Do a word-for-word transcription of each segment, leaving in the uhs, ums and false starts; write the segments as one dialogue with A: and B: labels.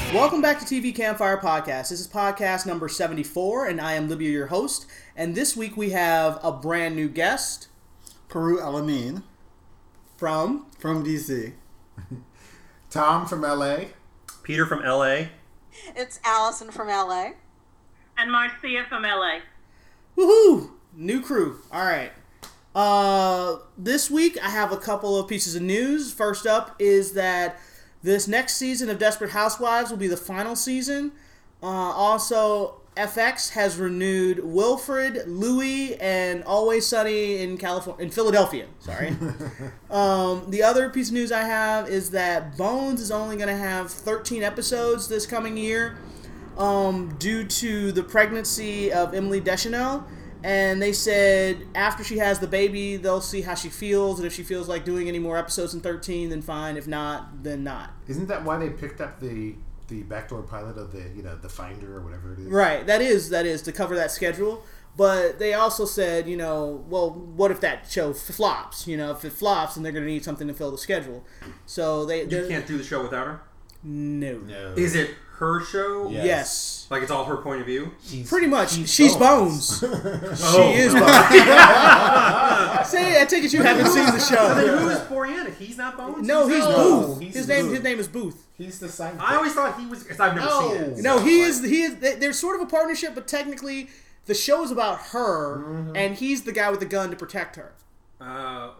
A: Welcome back to T V Campfire Podcast. This is podcast number seventy-four, and I am Libya, your host. And this week we have a brand new guest.
B: Peru Alameen.
A: From?
B: From D C.
C: Tom from L A.
D: Peter from L A.
E: It's Allison from L A.
F: And Marcia from L A.
A: Woohoo! New crew. All right. Uh, this week I have a couple of pieces of news. First up is that this next season of Desperate Housewives will be the final season. Uh, also, F X has renewed Wilfred, Louie, and Always Sunny in California, in Philadelphia. Sorry. um, the other piece of news I have is that Bones is only going to have thirteen episodes this coming year um, due to the pregnancy of Emily Deschanel. And they said after she has the baby, they'll see how she feels, and if she feels like doing any more episodes in thirteen, then fine. If not, then not.
C: Isn't that why they picked up the the backdoor pilot of the you know the Finder or whatever it is?
A: Right. That is that is to cover that schedule. But they also said, you know, well, what if that show flops? You know, if it flops, then they're going to need something to fill the schedule. So they
D: You can't do the show without her?
A: No.
C: No.
D: Is it her show?
C: Yes.
A: Yes.
D: Like it's all her point of view?
C: She's,
A: Pretty much. She's, she's Bones. she
D: Oh,
A: is
D: no.
A: Bones. Say, I take it you haven't seen the
D: Then
A: show.
D: who is Boreanic? He's not Bones?
A: No, he's
C: No,
A: Booth.
C: he's
A: His name
C: Booth.
A: his name is Booth.
C: He's the sidekick.
D: I always thought he was, because I've never
C: No.
D: seen it.
A: No,
D: so,
A: he
D: like-
A: is. He is. There's sort of a partnership, but technically, the show is about her,
C: Mm-hmm.
A: and he's the guy with the gun to protect her.
D: Uh,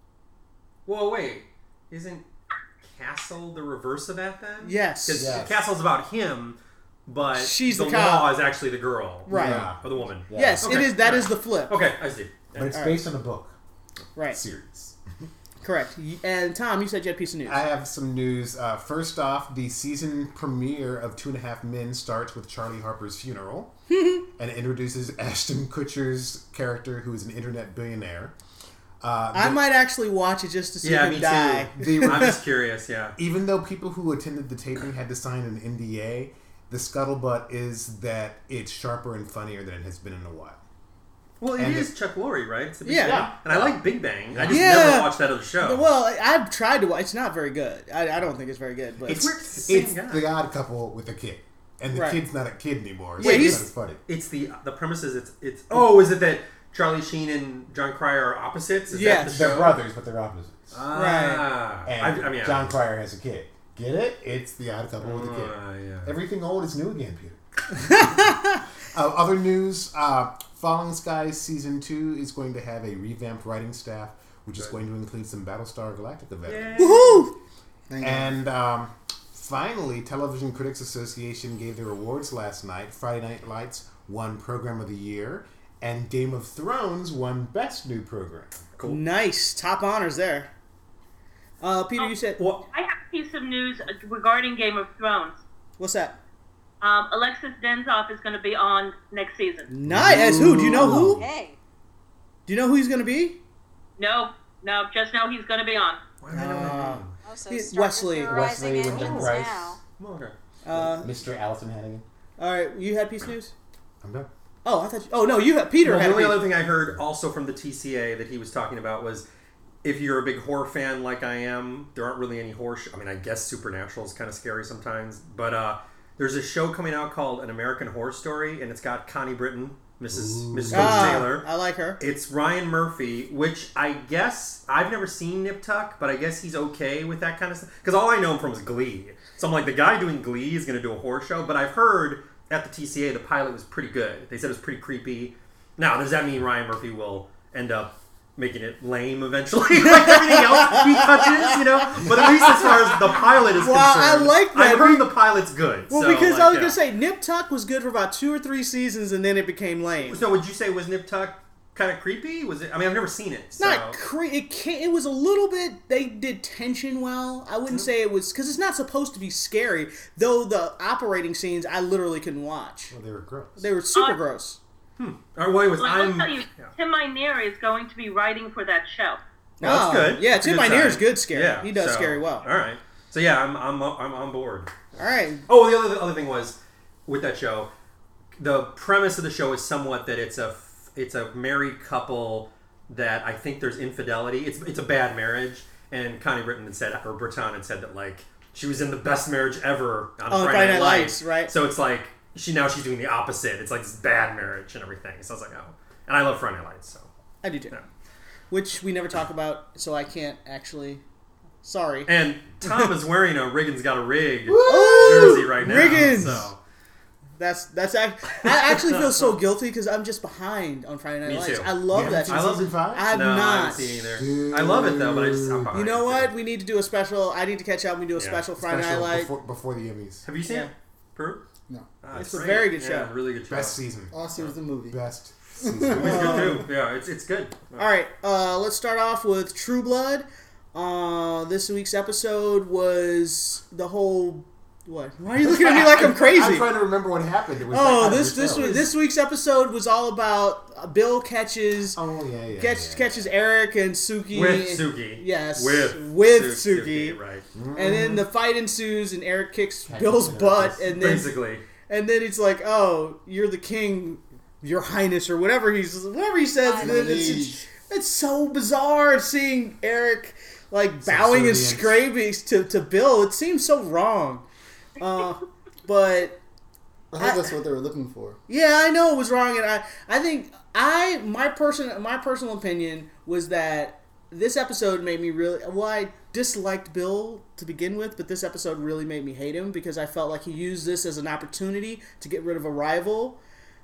D: well, wait. Isn't Castle the reverse of that then?
A: Yes.
D: Because
C: Yes.
D: Castle's about him, but
A: She's
D: the
A: the cop.
D: law is actually the girl.
A: Right.
C: Yeah.
D: Or the woman.
C: Yeah.
A: Yes,
D: Okay.
A: it is. That
D: All
A: is
D: right.
A: the flip.
D: Okay, I see.
C: But it's
A: Alright.
C: based on a book
A: Right.
C: series.
A: Correct. And Tom, you said you had a piece of news.
C: I have some news. Uh, first off, the season premiere of Two and a Half Men starts with Charlie Harper's funeral and introduces Ashton Kutcher's character, who is an internet billionaire. Uh,
A: I
C: the-
A: might actually watch it just to see
D: Yeah,
A: him
D: me
A: die.
D: too.
C: The-
D: I'm just curious, yeah.
C: Even though people who attended the taping had to sign an N D A, the scuttlebutt is that it's sharper and funnier than it has been in a while.
D: Well, it
C: And
D: is
C: it-
D: Chuck Lorre, right? It's the Big
A: Yeah.
D: Bang. And I like Big Bang. I just
A: Yeah.
D: never watched that other show.
A: Well, I- I've tried to watch. It's not very good. I, I don't think it's very good. But
C: It's,
D: weird it's the same
C: it's
D: guy.
C: the odd couple with a kid. And the
A: Right.
C: kid's not a kid anymore.
A: Yeah,
C: so
A: he's-
C: it's not as funny.
D: It's the the premise is it's it's oh is it that Charlie Sheen and John Cryer are opposites? Is
A: Yes.
D: that the
C: They're
D: show?
C: brothers, but they're opposites.
D: Ah,
C: And
D: I, I mean, I-
C: John Cryer has a kid. Get it? It's the odd couple with a kid.
D: Ah, yeah.
C: Everything old is new again, Peter. uh, other news, uh, Falling Skies Season two is going to have a revamped writing staff, which is
D: Good.
C: going to include some Battlestar Galactica veterans.
D: Yay.
A: woohoo!
C: And um, finally, Television Critics Association gave their awards last night. Friday Night Lights won Program of the Year, and Game of Thrones won Best New Program.
D: Cool.
A: Nice top honors there. Uh, Peter, you said
D: Well,
F: I have a piece of news regarding Game of Thrones.
A: what's that?
F: Um, Alexis Denzoff is going to be on next season.
A: Nice. As who? Do you know who?
E: Hey.
A: Do you know who he's going to be?
F: No, no, just know he's going to be on.
D: why did I know that
A: Uh,
D: name?
E: Oh, so
A: He's
E: start
A: Wesley.
E: with the rising
C: Wesley Wyndham
E: engines
C: Price.
E: now.
D: Oh, okay.
A: uh,
C: Mister Allison Hannigan.
A: all right. You had piece of news.
C: I'm done.
A: Oh, I thought. You, oh no, you had Peter
D: Well,
A: had
D: the
A: a
D: only
A: piece.
D: other thing I heard also from the T C A that he was talking about was if you're a big horror fan like I am, there aren't really any horror. Sh- I mean, I guess Supernatural is kind of scary sometimes, but uh, there's a show coming out called An American Horror Story, and it's got Connie Britton, Missus Missus Rose
A: Ah,
D: Taylor.
A: I like her.
D: It's Ryan Murphy, which I guess I've never seen Nip Tuck, but I guess he's okay with that kind of stuff. Because all I know him from is Glee. So I'm like, the guy doing Glee is going to do a horror show. But I've heard at the T C A the pilot was pretty good. They said it was pretty creepy. Now, does that mean Ryan Murphy will end up making it lame eventually, like everything else he touches, you know? But at least as far as the pilot is
A: Well, I
D: concerned,
A: like that.
D: I've heard the pilot's good.
A: Well,
D: so,
A: because
D: like,
A: I was
D: yeah.
A: gonna say Nip Tuck was good for about two or three seasons, and then it became lame.
D: So would you say was Nip Tuck kind of creepy? Was it? I mean, I've never seen it. So.
A: Not cre- it. Can't, it was a little bit. They did tension well. I wouldn't say it was because it's not supposed to be scary. Though the operating scenes, I literally couldn't watch.
C: Well, they were gross.
A: They were super
F: Uh,
A: gross.
D: Or well, it was.
F: Well, I'll
D: I'm.
F: tell you,
D: Yeah.
F: Tim Minear is going to be writing for that show.
D: Oh, that's
A: Oh,
D: good.
A: Yeah,
D: That's a
A: Tim
D: good
A: Minear is
D: sign.
A: good scary.
D: Yeah,
A: He does
D: so-
A: scary well.
D: All right. So yeah, I'm I'm I'm on board.
A: All right.
D: Oh, the other the other thing was with that show, the premise of the show is somewhat that it's a it's a married couple that I think there's infidelity. It's it's a bad marriage, and Connie Britton had said or Breton had said that like she was in the best marriage ever on
A: Oh,
D: Friday,
A: Friday
D: Night
A: Night
D: Lights,
A: Lights, right.
D: So it's like, she now she's doing the opposite. It's like this bad marriage and everything. So I was like, oh. And I love Friday Night Lights, so.
A: I do too.
D: Yeah.
A: Which we never talk about, so I can't actually... Sorry.
D: And Tom is wearing a Riggins Got a Rig
A: Ooh,
D: jersey right now.
A: Riggins!
D: So.
A: That's that's act- I actually feel so guilty because I'm just behind on Friday Night
D: Me
A: Lights.
D: too.
A: I love
C: You
A: that.
C: haven't
D: I
C: seen
D: love
C: season five?
A: I have
D: no, I
A: not.
D: haven't seen it either. I love it though, but I just I'm behind.
A: You know what? We need to do a special. I need to catch up. We do a
D: Yeah.
A: special Friday
C: Special
A: Night Lights.
C: before, before the Emmys.
D: Have you seen
A: Yeah.
D: it? Peru?
B: No.
D: Ah,
A: It's a
D: great.
A: very good
D: Yeah,
A: show.
D: really good show.
C: Best season.
B: All I see was the movie.
C: Best
D: It's
C: season.
D: good too. Yeah, it's it's good.
A: All right, uh, let's start off with True Blood. Uh, this week's episode was the whole. What? Why are you looking at me like I'm crazy?
C: I'm trying to remember what happened. It was that
A: Oh,
C: kind of
A: this this
C: show.
A: week, this week's episode was all about uh, Bill catches
C: Oh yeah, yeah.
A: catch,
C: yeah,
A: catches Eric and Suki
D: With Suki.
A: Yes,
D: With
A: with
D: Su-
A: Suki.
D: right.
A: And then the fight ensues, and Eric kicks
C: Catches
A: Bill's
C: Eric.
A: butt, and then
D: Basically.
A: and then it's like, "Oh, you're the king, Your Highness," or whatever he's whatever he says. And then it's, it's it's so bizarre seeing Eric like bowing and
C: Subservient.
A: scraping to to Bill. It seems so wrong. Uh, but
B: I think
A: I-
B: that's what they were looking for.
A: yeah, I know it was wrong, and I I think I my person my personal opinion was that this episode made me really well. I disliked Bill to begin with, but this episode really made me hate him because I felt like he used this as an opportunity to get rid of a rival.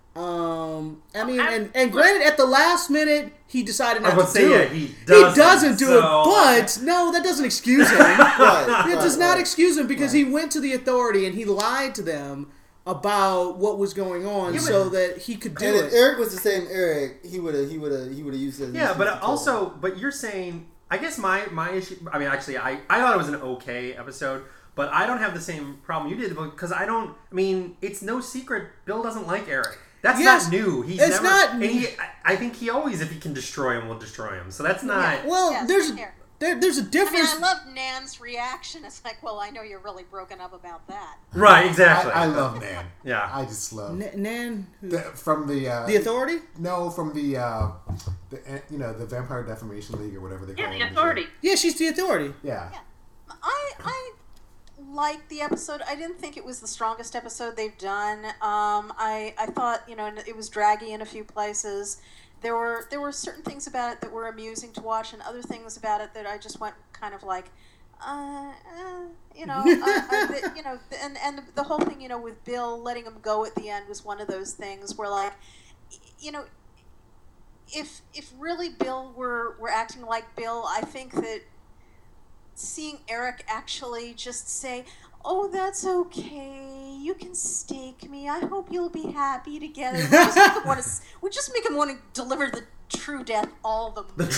A: Um, I mean, and, and granted, at the last minute, he decided not
D: I was
A: to
D: about to
A: do
D: say,
A: it.
D: yeah, he doesn't,
A: doesn't do it,
D: so-
A: but no, that doesn't excuse him.
B: Right,
A: It
B: right,
A: does not
B: right.
A: excuse him because
B: Right.
A: he went to the authority and he lied to them about what was going on
D: Yeah, but-
A: so that he could do
B: And
A: it.
B: if Eric was the same Eric, he would have he would have he would have used it. As an
D: Yeah,
B: excuse
D: but
B: to kill
D: also,
B: him.
D: but you're saying, I guess my my issue. I mean, actually, I I thought it was an okay episode, but I don't have the same problem you did because I don't. I mean, it's no secret Bill doesn't like Eric. That's
A: Yes,
D: not new. He's
A: it's
D: never,
A: not
D: And
A: new.
D: he, I, I think he always, if he can destroy him, will destroy him. So that's not.
A: Well,
E: Yes,
A: there's
E: here.
A: there, there's a
E: I mean,
A: difference.
E: I love Nan's reaction. It's like, well, I know you're really broken up about that.
D: Right.
C: I,
D: Exactly.
C: I love Nan.
D: Yeah.
C: I just love
A: N- Nan, who-
C: the, from the uh,
A: the authority.
C: no from the uh, the uh, you know the Vampire Defamation League or whatever they call
F: Yeah,
C: it.
F: the
C: in show.
F: authority.
A: Yeah, she's the authority.
C: Yeah.
E: I I liked the episode. I didn't think it was the strongest episode they've done. Um, I I thought you know it was draggy in a few places. There were there were certain things about it that were amusing to watch, and other things about it that I just went kind of like, uh, uh you know, I, I, the, you know, and and the whole thing, you know, with Bill letting him go at the end was one of those things where like, you know, if if really Bill were were acting like Bill, I think that seeing Eric actually just say, "Oh, that's okay. You can stake me. I hope you'll be happy together." We just make him want to. We just make him want to deliver the true death all the more.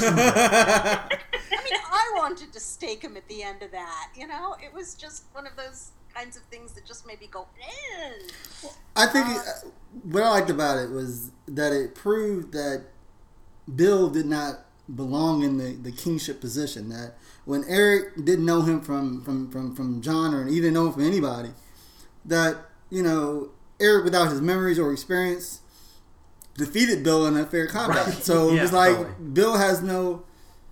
E: I mean, I wanted to stake him at the end of that. You know, it was just one of those kinds of things that just made me go, "Eh."
B: I think it, what I liked about it was that it proved that Bill did not belong in the, the kingship position. That when Eric didn't know him from, from, from, from John, or he didn't know him from anybody, that, you know, Eric, without his memories or experience, defeated Bill in a fair combat.
D: Right.
B: So it
D: Yeah,
B: was like
D: totally.
B: Bill has no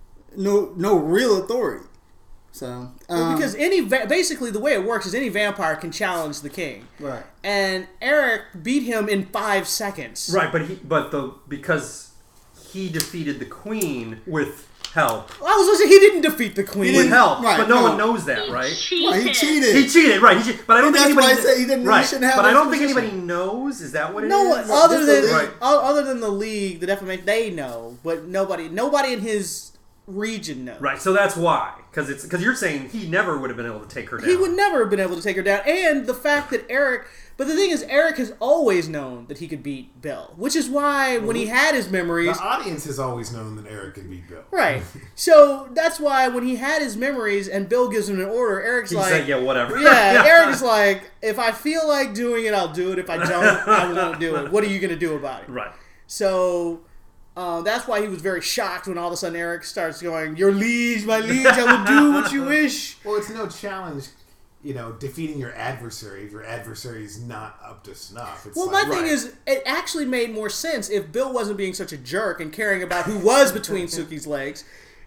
B: no no real authority. So
A: Well,
B: um,
A: because any va- basically the way it works is any vampire can challenge the king,
B: right.
A: and Eric beat him in five seconds.
D: Right, but he, but the because he defeated the queen with help.
A: Well, I was gonna say he didn't defeat the queen.
D: With help,
B: right,
D: but no,
B: no.
D: one knows that,
F: He
D: right?
F: cheated.
B: Right, he cheated.
D: He cheated, right? He cheated, but I don't
B: But
D: think
B: that's
D: anybody.
B: why I said he didn't- he
D: right,
B: shouldn't have
D: but I
B: this
D: don't think
B: position.
D: anybody knows. Is that what it is?
A: No,
B: Just
A: other
B: the
A: than
B: league.
D: Right.
A: o- other than the league, the defamation, they know, but nobody, nobody in his region knows.
D: Right, so that's why, because it's because you're saying he never would have been able to take her down.
A: He would never have been able to take her down, and the fact that Eric. But the thing is, Eric has always known that he could beat Bill, which is why when he had his memories,
C: The audience has always known that Eric could beat Bill.
A: right? So that's why when he had his memories and Bill gives him an order, Eric's
D: He's
A: like,
D: like, yeah, whatever.
A: yeah, Eric is like, if I feel like doing it, I'll do it. If I don't, I won't do it. What are you going to do about it?
D: Right.
A: So uh, that's why he was very shocked when all of a sudden Eric starts going, "Your liege, my liege, I will do what you wish."
C: Well, it's no challenge, you know, defeating your adversary if your adversary is not up to snuff. It's
A: Well,
C: like,
A: my thing
C: right.
A: is, it actually made more sense if Bill wasn't being such a jerk and caring about who was between Suki's legs.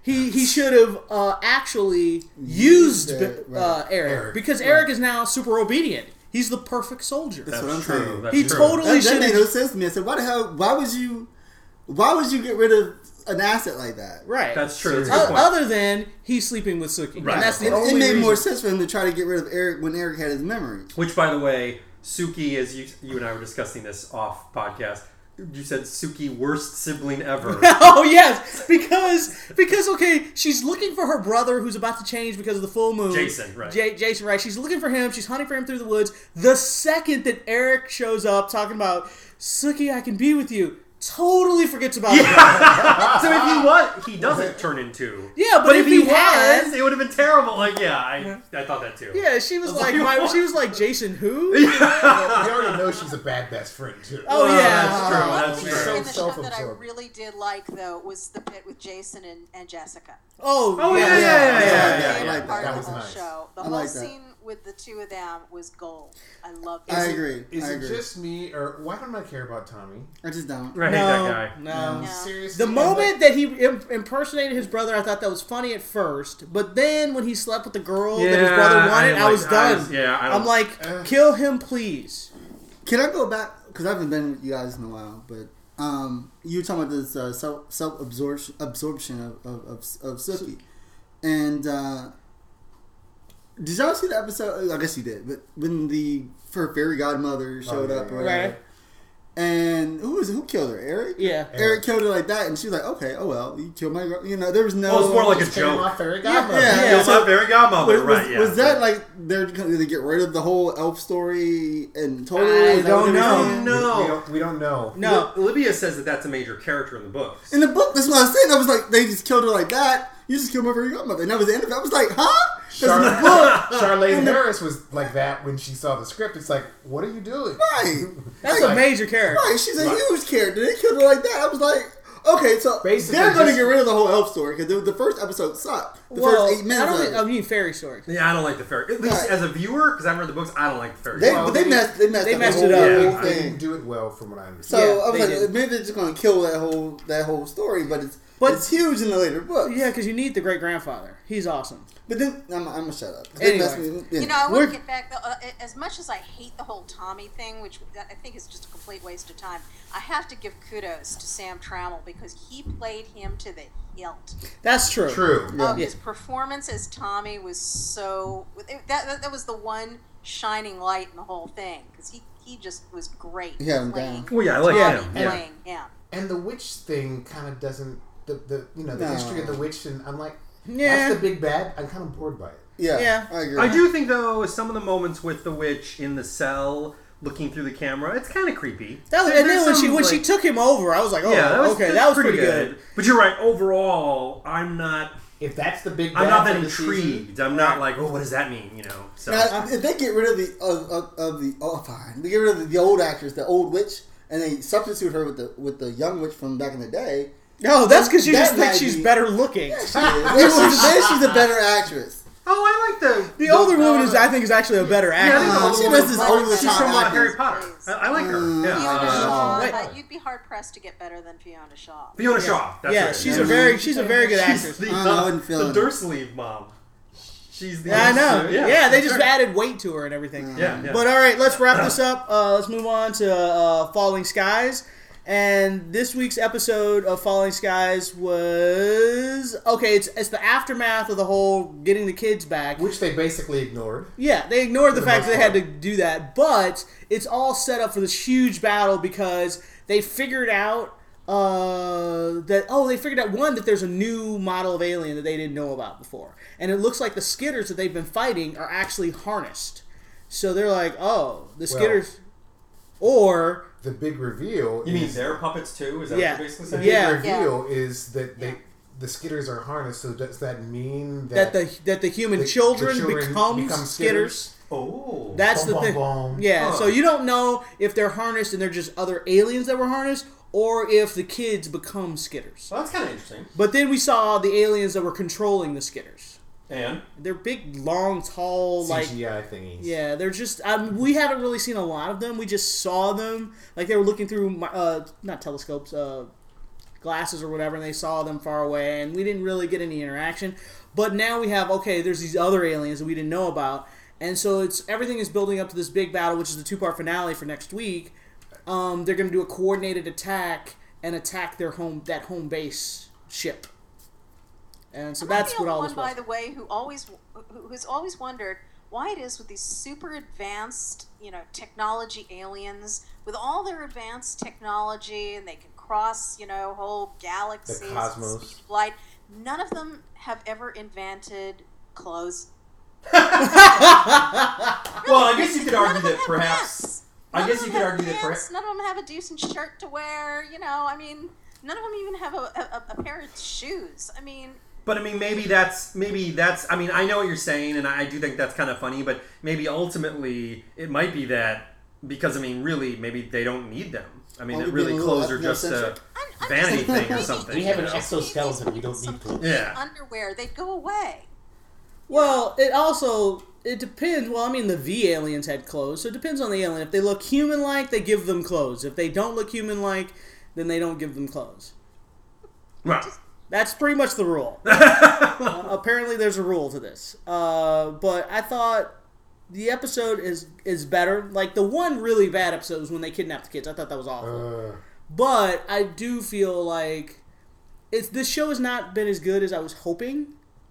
A: he he should have uh, actually used
B: Eric, right.
A: uh, Eric,
C: Eric,
A: because
B: right.
A: Eric is now super obedient. He's the perfect soldier.
B: That's
D: That's
B: what I'm
D: true.
B: saying.
D: That's
A: He
D: true.
A: totally
B: That, that
A: should
B: made no
A: have.
B: sense to me. I said, why the hell? Why would you? Why would you get rid of an asset like that?
A: Right.
D: That's true. That's a
A: O-
D: good point.
A: other than he's sleeping with Suki.
D: Right.
A: And that's the
B: It,
A: only
B: it made
A: reason.
B: more sense for him to try to get rid of Eric when Eric had his memories.
D: Which, by the way, Suki, as you you and I were discussing this off podcast, you said Suki worst sibling ever.
A: Oh yes, because because okay, she's looking for her brother who's about to change because of the full moon.
D: Jason, right.
A: J- Jason, right? She's looking for him. She's hunting for him through the woods. The second that Eric shows up, talking about Suki, I can be with you. Totally forgets about it.
D: So if he was, he doesn't turn into.
A: Yeah, but
D: But
A: if
D: if he
A: he had-
D: was, it would have been terrible. Like, yeah, I, I thought that too.
A: Yeah, she was like,
D: like,
A: my,
D: what?
A: she was like Jason who?
C: We already know she's a bad best friend too.
A: Oh,
D: Well,
A: yeah.
D: that's true.
E: One
D: That's
E: thing
C: true.
E: in the show that I
C: Self-absorbed.
E: really did like, though, was the bit with Jason and, and Jessica.
A: Oh,
D: Oh,
A: yeah,
D: yeah, yeah, yeah,
E: They
D: yeah,
E: were
D: yeah,
E: a
B: I like
E: part
C: that.
E: of
C: That
E: the whole
C: was nice.
E: show. The
B: I
E: whole
B: like that.
E: scene with the two of them was gold. I loved it.
B: I
C: Is it-
B: agree.
C: Is
B: I
C: it
B: agree.
C: just me, or why don't I care about Tommy?
B: I just don't.
D: I hate
A: No,
D: that guy.
A: no.
E: No.
C: Seriously,
A: The moment that he im- impersonated his brother, I thought that was funny at first. But then when he slept with the girl that his
D: Yeah,
A: brother
D: I
A: wanted,
D: didn't
A: I,
D: like-
A: was
D: I
A: done.
D: was- yeah, I don't-
A: I'm like,
C: Uh.
A: kill him, please.
B: Can I go back? Because I haven't been with you guys in a while, but um, you were talking about this uh, self self absorption absorption of of, of, of Suki, and uh, did y'all see the episode? I guess you did, but when the her fairy godmother showed
C: yeah,
B: up,
C: yeah.
B: or whatever,
A: Right.
B: and who was who killed her? Eric.
A: Yeah.
B: Eric killed her like that, and she was like, "Okay, oh well, you killed my girl." You know, there was no.
D: Well, it's more like a
C: Just came my
D: joke.
C: fairy
B: Yeah,
C: godmother.
B: yeah.
D: Yeah,
B: so-
D: my fairy godmother,
B: was,
D: right?
B: was,
D: Yeah.
B: was that like they're going to get rid of the whole elf story and totally?
A: I
B: Is that what
A: don't
B: they were
A: know.
B: saying?
D: No.
C: We don't, we don't know.
A: No.
D: Li- Olivia says that that's a major character in the books.
B: In the book, that's what I was saying. I was like, they just killed her like that. You just killed my fairy godmother, and that was the end of it. I was like, huh? 'Cause in the book,
C: Charlaine
B: in the-
C: Harris was like that when she saw the script. It's like, what are you doing?
B: right?
A: That's
B: Like,
A: a major character.
B: right. She's a
C: Right.
B: huge character. They killed her like that. I was like, okay, so
C: Basically,
B: they're going to
C: just-
B: get rid of the whole elf story because the, the first episode sucked. The
A: well,
B: first eight minutes.
A: I don't
B: of
A: think,
B: it.
A: I mean fairy story.
D: Yeah, I don't like the fairy. At least
B: Right.
D: as a viewer, because I haven't read the books, I don't like the fairy.
B: They,
C: Well,
B: but they
C: they-
B: messed. They messed,
A: they
B: up
A: messed
B: the
A: it
B: whole
A: up.
D: Yeah,
C: They
B: thing.
C: didn't do it well, from what I understand.
B: So
A: Yeah,
B: I was
A: they
B: like,
A: did.
B: maybe they're just going to kill that whole that whole story, but it's
A: But-
B: it's huge in the later books.
A: Yeah, because you need the great grandfather. He's awesome.
B: But then I'm, I'm gonna shut up. They
A: Anyway.
B: messed me-
E: You know, I
A: We're-
E: want to get back. Though, uh, as much as I hate the whole Tommy thing, which I think is just a complete waste of time, I have to give kudos to Sam Trammell because he played him to the hilt.
A: That's true.
C: True.
B: Yeah.
E: Um, his performance as Tommy was so that, that that was the one shining light in the whole thing because he he just was great
B: He had him
E: playing
B: down.
D: Well, yeah, I like
A: Yeah.
D: him.
E: Tommy,
D: Yeah.
E: playing him.
C: And the witch thing kind of doesn't the, the you know the
B: No.
C: history of the witch, and I'm like,
A: Yeah.
C: that's the big bad. I'm kind of bored by it.
B: Yeah,
A: Yeah.
B: I agree.
D: I do think, though, some of the moments with the witch in the cell looking through the camera, it's kind of creepy.
A: That was,
D: There-
A: and then
D: there's
A: when she
D: some,
A: when she
D: like-
A: took him over, I was like, oh,
D: yeah, that was,
A: okay,
D: that's
A: that was pretty good.
D: But you're right. Overall, I'm not.
C: If that's the big bad
D: I'm not
C: for
D: that
C: the season,
D: intrigued. I'm not like, oh, what does that mean? You know. So
B: Now, if they get rid of the of, of, of the oh fine, they get rid of the, the old actress, the old witch, and they substitute her with the with the young witch from back in the day.
A: No, that's because you
B: That
A: just think
B: might
A: she's
B: be-
A: better looking.
B: Yeah, she is. then, she's, then she's a better actress.
D: oh, I like the
A: The older woman
D: uh,
A: is, I think, is actually a better
D: Yeah, I think
A: actor.
D: the
B: Uh,
D: older
B: she
D: woman-
B: does this over the
D: She's
B: top
D: from uh,
B: acting.
D: Harry Potter. I, I like her.
B: Mm.
D: Yeah.
E: Fiona
B: Uh,
E: Shaw,
A: wait.
E: uh, you'd be hard pressed to get better than Fiona Shaw.
D: Fiona Shaw. That's
A: yeah,
D: right.
A: she's
D: Yeah.
A: a very she's a very good
D: She's
A: actress.
D: the,
B: I don't know, I
D: uh,
B: wouldn't feel
D: the
B: it.
D: Dursley mom. She's the.
A: Yeah, I know.
D: Yeah,
A: Yeah, they just
D: sure.
A: added weight to her and everything.
D: Yeah, yeah.
A: But all right, let's wrap this up. Uh, let's move on to uh, Falling Skies. And this week's episode of Falling Skies was okay. It's it's the aftermath of the whole getting the kids back.
C: which they basically ignored.
A: Yeah, they ignored the
C: For the
A: fact that
C: most
A: they had to
C: part.
A: do that, but it's all set up for this huge battle because they figured out uh, that oh, they figured out one that there's a new model of alien that they didn't know about before, and it looks like the Skitters that they've been fighting are actually harnessed. So they're like, oh, the
C: Well-
A: Skitters, or
C: The big reveal.
D: You mean
C: is,
D: they're puppets too? Is that
A: Yeah.
D: what you're basically
C: the
D: saying?
C: big
A: Yeah.
C: reveal is that they
E: Yeah.
C: the Skitters are harnessed. So does that mean
A: that
C: that,
A: the that the human
C: the-
A: children,
C: the children
A: become,
C: become
A: Skitters.
C: Skitters?
D: Oh.
A: That's
C: Boom,
A: the
C: boom,
A: thing.
C: boom.
A: Yeah,
D: Huh.
A: so you don't know if they're harnessed and they're just other aliens that were harnessed, or if the kids become Skitters.
D: Well, that's kind of interesting.
A: But then we saw the aliens that were controlling the Skitters.
D: And
A: They're big, long, tall, like
C: C G I thingies.
A: yeah. They're just um, we haven't really seen a lot of them. We just saw them like they were looking through my, uh, not telescopes, uh, glasses or whatever, and they saw them far away, and we didn't really get any interaction. But now we have, okay, there's these other aliens that we didn't know about, and so it's everything is building up to this big battle, which is the two-part finale for next week. Um, they're going to do a coordinated attack and attack their home that home base ship, and so
E: I'm
A: that's
E: the
A: what
E: only
A: all
E: one,
A: this
E: by
A: was.
E: the way, who always who- who's always wondered why it is with these super advanced, you know, technology aliens with all their advanced technology, and they can cross, you know, whole galaxies,
C: The
E: at
C: cosmos.
E: speed of light. None of them have ever invented clothes.
D: Well, I guess you could
E: None
D: argue
E: of them
D: that
E: have
D: perhaps.
E: pants.
D: I
E: None
D: guess
E: of
D: you
E: them
D: could
E: have
D: argue that
E: pants.
D: perhaps.
E: None of them have a decent shirt to wear. You know, I mean, none of them even have a, a, a pair of shoes. I mean,
D: But I mean, maybe that's maybe that's. I mean, I know what you're saying, and I do think that's kind of funny. But maybe ultimately, it might be that because I mean, really, maybe they don't need them. I mean,
B: Well,
D: that
B: we've been
D: really
B: a little
D: clothes are just a
B: ethnocentric.
E: I'm, I'm
D: vanity
E: just,
D: thing or
E: maybe-
D: something.
G: We have an
D: you know?
G: exoskeleton. We don't
E: Some
G: need clothes.
D: Yeah.
E: underwear, they'd go away.
A: Well, it also it depends. Well, I mean, the V aliens had clothes, so it depends on the alien. If they look human-like, they give them clothes. If they don't look human-like, then they don't give them clothes.
D: Right.
A: That's pretty much the rule. uh, apparently, there's a rule to this. Uh, but I thought the episode is is better. Like the one really bad episode was when they kidnapped the kids. I thought that was awful.
C: Uh,
A: But I do feel like it's this show has not been as good as I was hoping,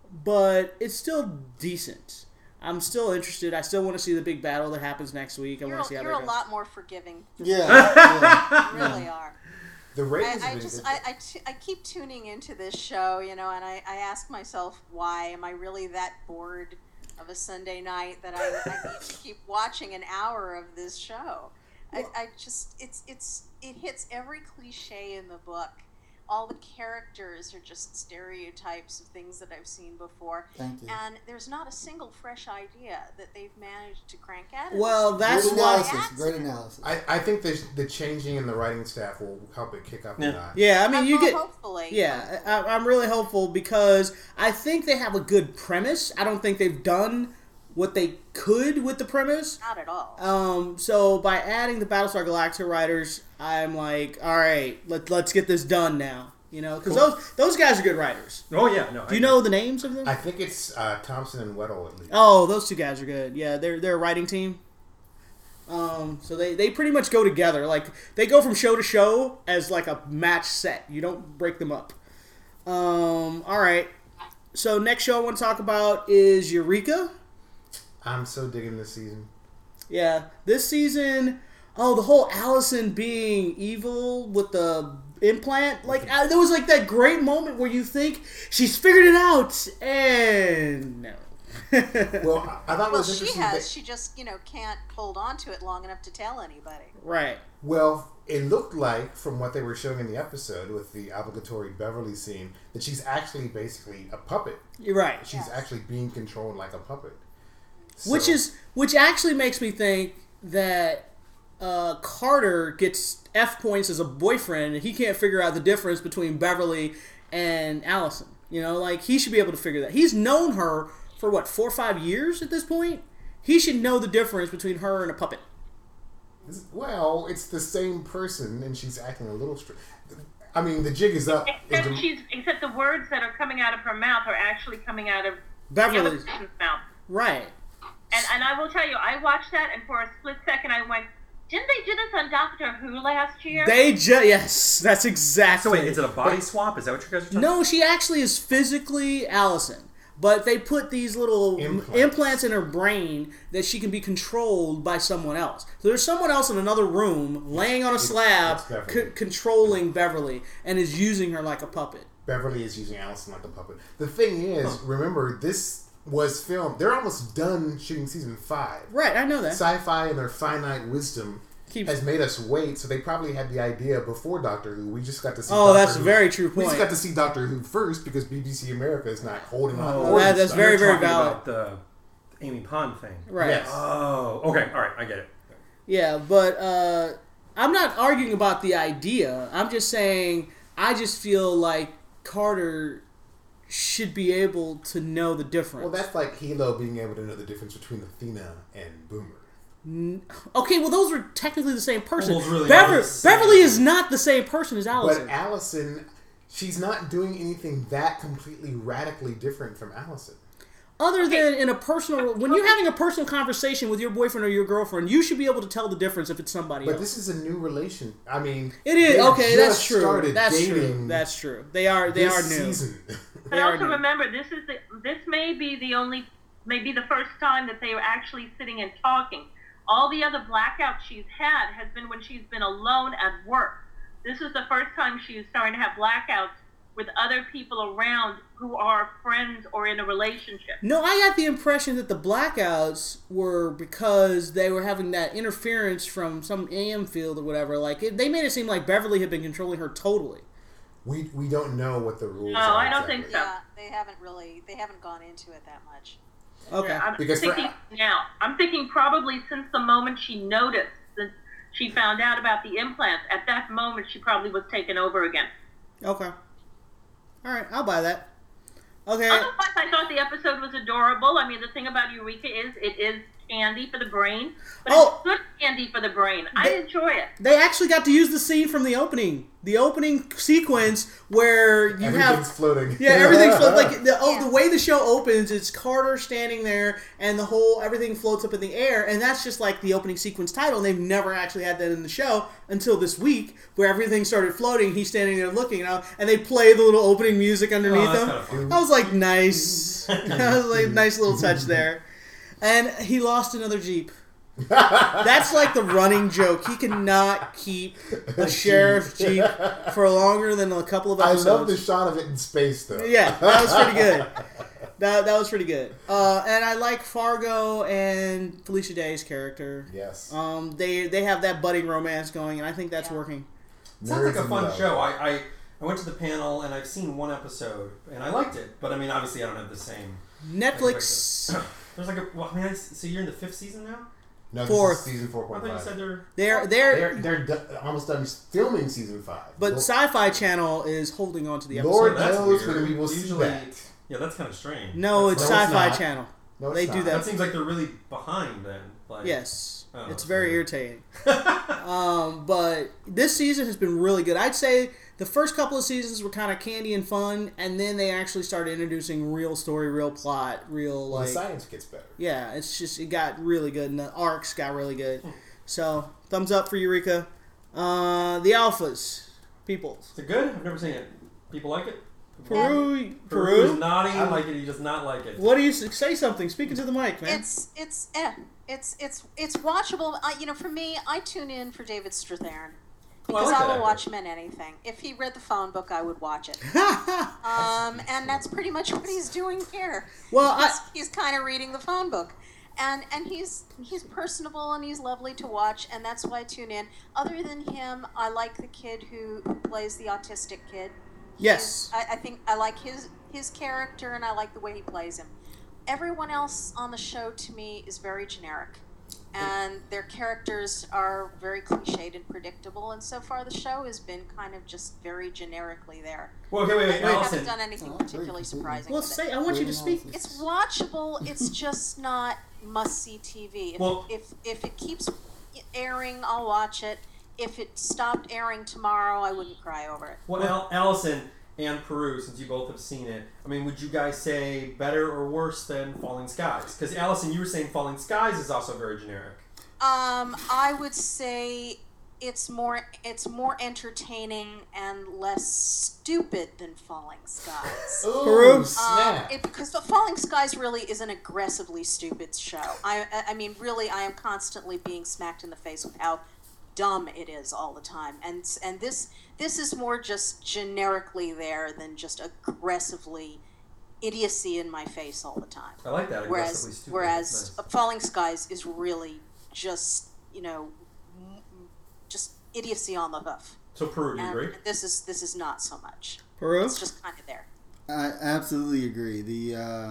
A: but it's still decent. I'm still interested. I still want to see the big battle that happens next week. I
E: You're,
A: want to see how
E: you're
A: that
E: a
A: goes.
E: lot more forgiving.
B: Yeah. yeah.
E: You really are.
C: the ratings.
E: I, I
C: have been
E: just
C: good.
E: I, I, t- I keep tuning into this show, you know, and I, I ask myself, why am I really that bored of a Sunday night that I, I need to keep watching an hour of this show? I, I just it's it's it hits every cliche in the book. All the characters are just stereotypes of things that I've seen before,
B: Thank you.
E: and there's not a single fresh idea that they've managed to crank out. of
A: Well,
E: this.
A: that's
B: Great
A: why.
B: analysis. Great analysis.
C: I, I think the, the changing in the writing staff will help it kick up
D: Yeah.
C: a notch.
A: Yeah, I mean, you
E: Well,
A: get.
E: hopefully.
A: Yeah, I, I'm really hopeful because I think they have a good premise. I don't think they've done what they could with the premise.
E: Not at all.
A: Um, so by adding the Battlestar Galactica writers, I'm like, all right, let, let's get this done now. You know, because
C: Cool.
A: those those guys are good writers.
D: Oh yeah, no.
A: Do you know the names of them?
C: I think it's uh, Thompson and Weddle at least.
A: Oh, those two guys are good. Yeah, they're they're a writing team. Um, so they, they pretty much go together. Like they go from show to show as like a match set. You don't break them up. Um, all right. So next show I want to talk about is Eureka.
C: I'm so digging this season.
A: Yeah, this season. Oh, the whole Allison being evil with the implant. Like uh, there was like that great moment where you think she's figured it out, and no.
C: Well, I I thought it
E: Well,
C: was
E: she
C: interesting.
E: has.
C: that-
E: She just, you know, can't hold on to it long enough to tell anybody.
A: Right.
C: Well, it looked like, from what they were showing in the episode with the obligatory Beverly scene, that she's actually basically a puppet.
A: You're right.
C: She's
E: Yes.
C: actually being controlled like a puppet.
A: Which
C: So-
A: is which actually makes me think that uh, Carter gets F points as a boyfriend, and he can't figure out the difference between Beverly and Allison. You know, like he should be able to figure that. He's known her for what four or five years at this point. He should know the difference between her and a puppet.
C: Well, it's the same person, and she's acting a little strange. I mean, the jig is up.
F: Except
C: It's-
F: she's except the words that are coming out of her mouth are actually coming out of the other
A: Beverly's
F: person's mouth.
A: right.
F: And and I will tell you, I watched that, and for a split second, I went, "Didn't they do this on Doctor Who last year?"
A: They just yes, that's exactly.
D: So wait, is it a body swap? Is that what you guys are talking
A: No, she actually is physically Allison. But they put these little implants.
C: Implants.
A: in her brain that she can be controlled by someone else. So there's someone else in another room laying on a slab
C: it's Beverly.
A: c- controlling Beverly and is using her like a puppet.
C: Beverly is using Allison like a puppet. The thing is, remember, this was filmed. They're almost done shooting season five.
A: Right, I know that.
C: Sci-fi and their finite wisdom
A: Keep-
C: has made us wait, so they probably had the idea before Doctor Who. We just got to see.
A: Oh,
C: Doctor
A: that's a
C: Who.
A: very true
C: We just
A: point.
C: got to see Doctor Who first because B B C America is not holding on.
A: Oh,
C: to
A: that-
C: this
A: that's
C: stuff.
A: very,
D: You're
A: very
D: talking
A: valid.
D: about the Amy Pond thing.
A: Right.
C: Yes.
D: Oh, okay. All right, I get it.
A: Yeah, but uh, I'm not arguing about the idea. I'm just saying I just feel like Carter should be able to know the difference.
C: Well, that's like Hilo being able to know the difference between Athena and Boomer.
A: Okay, well, those are technically the same person.
D: Well, those really
A: Bever-
D: are the same.
A: Beverly is not the same person as Allison.
C: But Allison, she's not doing anything that completely radically different from Allison.
A: Other than in a personal, when you're having a personal conversation with your boyfriend or your girlfriend, you should be able to tell the difference if it's somebody
C: But
A: else.
C: this is a new relation. I mean,
A: It is
C: they
A: okay.
C: just
A: That's true.
C: started
A: That's
C: dating
A: true. That's true. They are. They
C: this
A: are new.
C: season.
F: But
A: They are
F: also
A: new.
F: remember, this is the, this may be the only, maybe the first time that they were actually sitting and talking. All the other blackouts she's had has been when she's been alone at work. This is the first time she's starting to have blackouts with other people around who are friends or in a relationship.
A: No, I got the impression that the blackouts were because they were having that interference from some A M field or whatever. Like it, they made it seem like Beverly had been controlling her totally.
C: We we don't know what the rules
F: No,
C: are.
F: I don't
C: exactly.
F: think so.
E: Yeah, they haven't really, they haven't gone into it that much.
A: Okay.
F: Yeah, I'm
C: Because for-
F: thinking now. I'm thinking probably since the moment she noticed, since she found out about the implants, at that moment she probably was taken over again.
A: Okay. All right, I'll buy that. Okay.
F: Otherwise, I thought the episode was adorable. I mean, the thing about Eureka is it is candy for the brain, but
A: Oh.
F: it's good candy for the brain. I
A: They-
F: enjoy it.
A: They actually got to use the scene from the opening, the opening sequence where you
C: Everything's
A: have
C: floating.
A: yeah, everything's float, like the oh,
E: Yeah.
A: the way the show opens, it's Carter standing there, and the whole everything floats up in the air, and that's just like the opening sequence title. And they've never actually had that in the show until this week, where everything started floating. He's standing there looking, you know, and they play the little opening music underneath
D: Oh, that's
A: him.
D: kinda fun.
A: I was like, nice. I was like, nice little touch there. And he lost another Jeep. That's like the running joke. He cannot keep a sheriff's Jeep for longer than a couple of
C: I
A: episodes.
C: love the shot of it in space, though.
A: Yeah, that was pretty good. That, that was pretty good. Uh, and I like Fargo and Felicia Day's character.
C: Yes.
A: Um, they they have that budding romance going, and I think that's
E: Yeah.
A: working.
D: Sounds like
C: Nerds
D: a
C: in
D: fun
C: love.
D: show. I, I I went to the panel and I've seen one episode and I liked it, but I mean obviously I don't have the same.
A: Netflix.
D: There's like a well, I mean, I- so you're in the fifth season now?
C: No,
A: Fourth.
C: this is season four
D: I
C: point
D: thought you
C: five.
D: said they're.
A: They're they're,
C: They're they're do- almost done filming season five.
A: but
C: Lord-
A: Sci-Fi Channel is holding on to the episode.
C: Lord
D: that's
C: knows
D: weird.
C: when we will see
D: Usually-
C: that.
D: Yeah, that's kind of strange.
A: No, it's
D: That's-
C: No, it's
A: Sci-Fi
C: not.
A: Channel.
C: No, it's
A: They
C: not.
A: do that.
D: That seems like they're really behind then. Like,
A: Yes,
D: Oh,
A: it's
D: that's
A: very
D: weird.
A: irritating. um, but this season has been really good. I'd say the first couple of seasons were kind of candy and fun, and then they actually started introducing real story, real plot, real
C: Well,
A: like
C: the science gets better.
A: yeah. It's just it got really good, and the arcs got really good. So thumbs up for Eureka. Uh, the Alphas, people.
D: Is it good? I've never seen it. People like it?
A: Peru,
D: Peru is
A: Peru.
D: nodding
C: I'm-
D: like it. He does not like it.
A: What do you say? Something. Speaking to the mic, man.
E: It's it's eh, it's it's it's watchable. I, you know, for me, I tune in for David Strathairn
D: Well, I
E: because
D: like
E: I
D: that
E: will
D: actor.
E: watch him in anything. If he read the phone book, I would watch it. Um, and that's pretty much what he's doing here.
A: Well, I-
E: he's, he's kind of reading the phone book, and and he's he's personable and he's lovely to watch, and that's why I tune in. Other than him, I like the kid who, who plays the autistic kid.
A: Yes.
E: I, I think I like his his character, and I like the way he plays him. Everyone else on the show to me is very generic, and their characters are very cliched and predictable. And so far, the show has been kind of just very generically there.
D: Well, okay, wait, wait,
E: They
D: Allison.
E: haven't done anything
B: Oh, I agree
E: particularly
B: completely.
E: surprising.
A: well,
E: with it.
A: say. I want you to speak.
E: It's watchable. It's just not must see T V. If,
D: Well-
E: if if it keeps airing, I'll watch it. If it stopped airing tomorrow, I wouldn't cry over it.
D: Well, Al- Allison and Peru, since you both have seen it, I mean, would you guys say better or worse than Falling Skies? Because Allison, you were saying Falling Skies is also very generic.
E: Um, I would say it's more it's more entertaining and less stupid than Falling Skies.
C: Ooh,
A: Peru?
E: Um,
C: snap.
E: it, because the Falling Skies really is an aggressively stupid show. I, I I mean, really, I am constantly being smacked in the face with how dumb it is all the time, and and this this is more just generically there than just aggressively idiocy in my face all the time.
D: I like that. Aggressively
E: Whereas
D: stupid.
E: whereas
D: That's nice.
E: Falling Skies is really just you know m- m- just idiocy on the hoof.
D: So Peru, do you
E: And
D: agree?
E: this is this is not so much.
A: Peru.
E: It's just kind of there.
B: I absolutely agree. The uh,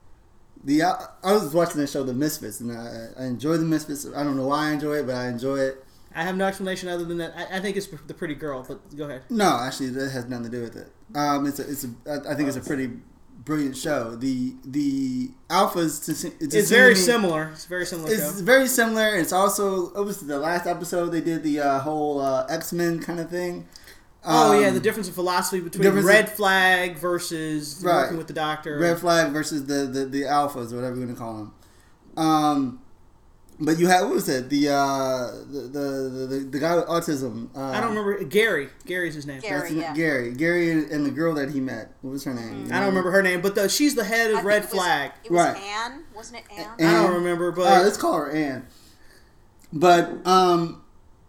B: the I, I was watching the show The Misfits, and I, I enjoy The Misfits. I don't know why I enjoy it, but I enjoy it.
A: I have no explanation other than that. I, I think it's the pretty girl, but go ahead.
B: No, actually, that has nothing to do with it. Um, it's a, it's a, I I think it's a pretty brilliant show. The the Alphas, to, se- it just
A: It's
B: seemed
A: very
B: to me-
A: similar. It's a very similar
B: It's
A: show.
B: very similar. It's also it was the last episode they did the uh, whole uh, X Men kind of thing.
A: Oh
B: Um,
A: yeah, the difference in philosophy between
B: difference
A: Red
B: in-
A: Flag versus
B: Right.
A: working with the Doctor.
B: Red Flag versus the, the, the alphas, or whatever you want to call them. Um, but you had, what was it? The uh, the, the, the the guy with autism. Uh,
A: I don't remember Gary. Gary's his name.
E: Gary.
B: That's
E: yeah.
B: Gary. Gary and, and the girl that he met. What was her name?
A: I don't remember her name, but the, she's the head
E: I
A: of
E: think
A: Red
E: it was-
A: Flag.
E: It was
B: Right.
E: Anne, wasn't it Anne?
B: And-
A: I don't remember, but
B: All right, let's call her Anne. But um,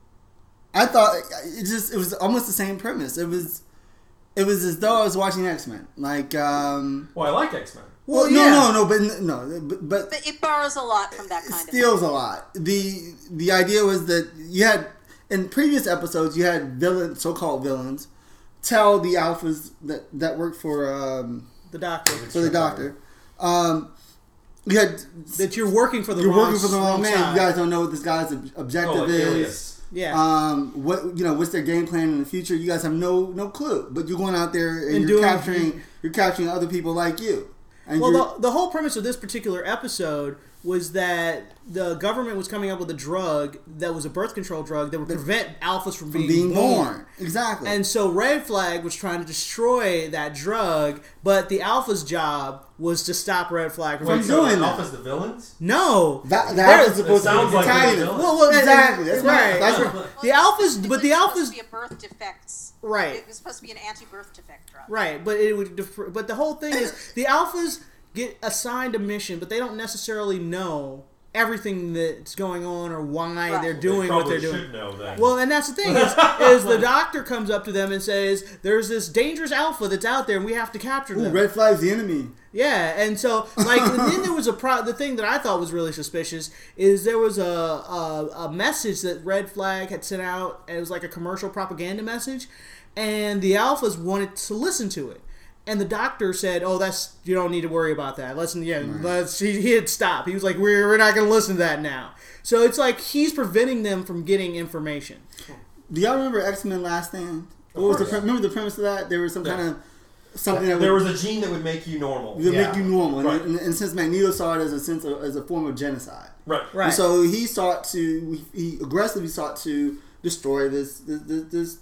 B: I thought it just it was almost the same premise. It was it was as though I was watching X-Men. Like um,
D: Well, I like X-Men.
A: well,
B: well, no,
A: yeah.
B: no, no, but no, but, but
E: But it borrows a lot from that
B: it
E: kind of
B: steals
E: thing.
B: a lot. the The idea was that you had in previous episodes you had villain, so-called villains, tell the alphas that that work for um,
A: the Doctor.
B: for the Doctor. Um, you had
A: That you're working for the
B: you're
A: wrong,
B: working for the wrong man.
A: side.
B: You guys don't know what this guy's ob- objective
D: Oh, like
B: is.
D: Alias.
A: Yeah.
B: Um, what you know, what's their game plan in the future? You guys have no no clue. But you're going out there and,
A: And
B: you're
A: doing-
B: capturing you're capturing other people like you. And
A: Well,
B: you're-
A: the, the whole premise of this particular episode was that the government was coming up with a drug that was a birth control drug that would prevent alphas from,
B: from
A: being,
B: being
A: born.
B: born. Exactly.
A: And so Red Flag was trying to destroy that drug, but the alpha's job was to stop Red Flag from,
B: From
D: Wait, so
B: doing that.
D: Alpha's the villains?
A: No.
B: that
A: There-
B: that was
A: it
B: supposed to
D: sounds
B: be
D: like
B: antagonist.
D: a villain.
A: Well, well,
B: Exactly. That's
A: right.
B: right. That's right.
E: Well,
A: The
E: it was
A: alphas,
E: supposed to-
A: but the
E: it was supposed
A: alphas,
E: to be a birth defects.
A: right,
E: It was supposed to be an anti-birth defect drug.
A: right. But it would, def- but the whole thing is the alphas get assigned a mission, but they don't necessarily know everything that's going on or why
E: Right.
A: they're
E: They
A: doing what they're
D: Probably
A: doing.
D: should know that.
A: Well, and that's the thing is, is the Doctor comes up to them and says, "There's this dangerous alpha that's out there, and we have to capture
B: Ooh,
A: them."
B: red flag's the enemy.
A: Yeah, and so like, and then there was a pro. The thing that I thought was really suspicious is there was a, a a message that Red Flag had sent out. And it was like a commercial propaganda message, and the alphas wanted to listen to it. And the Doctor said, "Oh, that's you don't need to worry about that. Listen, yeah, let's." He, he had stopped. He was like, "We're we're not going to listen to that now." So it's like he's preventing them from getting information.
B: Do y'all remember X-Men Last Stand? What was the
D: course.
B: pre- remember the premise of that? There was some
D: Yeah.
B: kind of something that
D: there
B: would,
D: was a gene that would make you normal.
B: would
C: Yeah.
B: make you normal, and,
D: Right.
B: and, and since Magneto saw it as a sense of, as a form of genocide,
D: Right.
A: Right.
B: and so he sought to he aggressively sought to destroy this this, this, this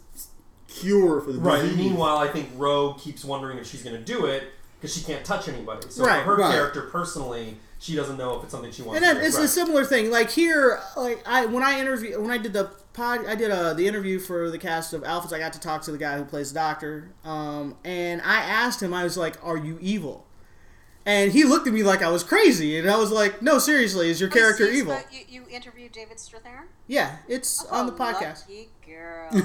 B: cure for the
D: Right. And
B: disease.
D: meanwhile, I think Rogue keeps wondering if she's going to do it because she can't touch anybody. So
A: Right,
D: for her
B: right.
D: character personally, she doesn't know if it's something she wants
A: And
D: to
A: that,
D: do.
A: it's
D: Right.
A: a similar thing. Like here, like I when I interview when I did the pod, I did uh, the interview for the cast of Alphas. I got to talk to the guy who plays the Doctor, um, and I asked him. I was like, "Are you evil?" And he looked at me like I was crazy, and I was like, "No, seriously, is your
E: Wait,
A: character
E: so you
A: evil?"
E: spoke- You, you interviewed David Strathairn?
A: Yeah, it's on the
E: Oh,
A: podcast.
E: Lucky girl.
D: Wait,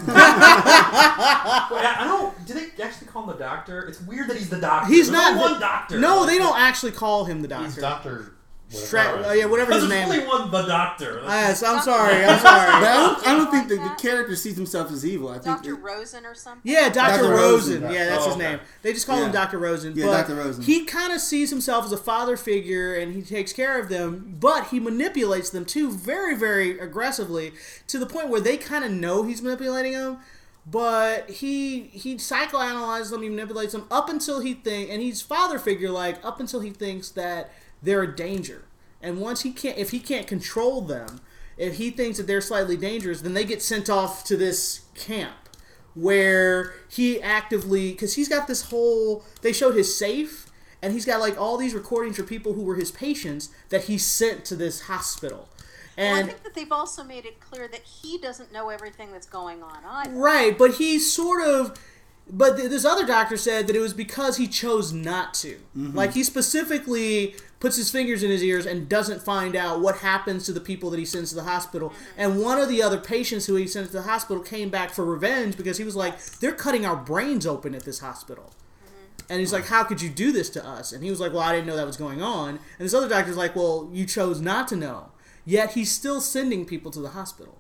D: I I don't. Do they actually call him the Doctor? It's weird that he's the Doctor.
A: He's
D: There's
A: not
D: only
A: the-
D: one Doctor.
A: No, they don't actually call him the
C: He's
A: Doctor.
C: Doctor.
A: Stra- uh, yeah, whatever
D: Because
A: his
D: there's
A: name.
D: only one the Doctor.
A: Ah, yes, I'm sorry. I'm sorry.
B: But I don't, I don't think
E: Like
B: that the
E: that?
B: character sees himself as evil. I think
E: Doctor
B: it-
E: Rosen or something?
A: Yeah, Doctor
B: Doctor
A: Rosen.
B: Rosen.
A: Yeah, that's
D: Oh,
A: his
D: okay.
A: name. They just call him
B: Yeah.
A: Doctor Rosen.
B: Yeah,
A: but
B: Doctor Rosen.
A: He kind of sees himself as a father figure, and he takes care of them, but he manipulates them too, very, very aggressively, to the point where they kind of know he's manipulating them. But he he psychoanalyzes them, he manipulates them up until he think, and he's father figure like up until he thinks that they're a danger. And once he can't, if he can't control them, if he thinks that they're slightly dangerous, then they get sent off to this camp where he actively, because he's got this whole, they showed his safe, and he's got like all these recordings for people who were his patients that he sent to this hospital.
E: Well, I
A: And
E: think that they've also made it clear that he doesn't know everything that's going on either.
A: right, but he sort of, but th- this other doctor said that it was because he chose not to. Like he specifically puts his fingers in his ears and doesn't find out what happens to the people that he sends to the hospital. And one of the other patients who he sent to the hospital came back for revenge because he was like, they're cutting our brains open at this hospital. And he's like, how could you do this to us? And he was like, well, I didn't know that was going on. And this other doctor's like, well, you chose not to know. Yet he's still sending people to the hospital.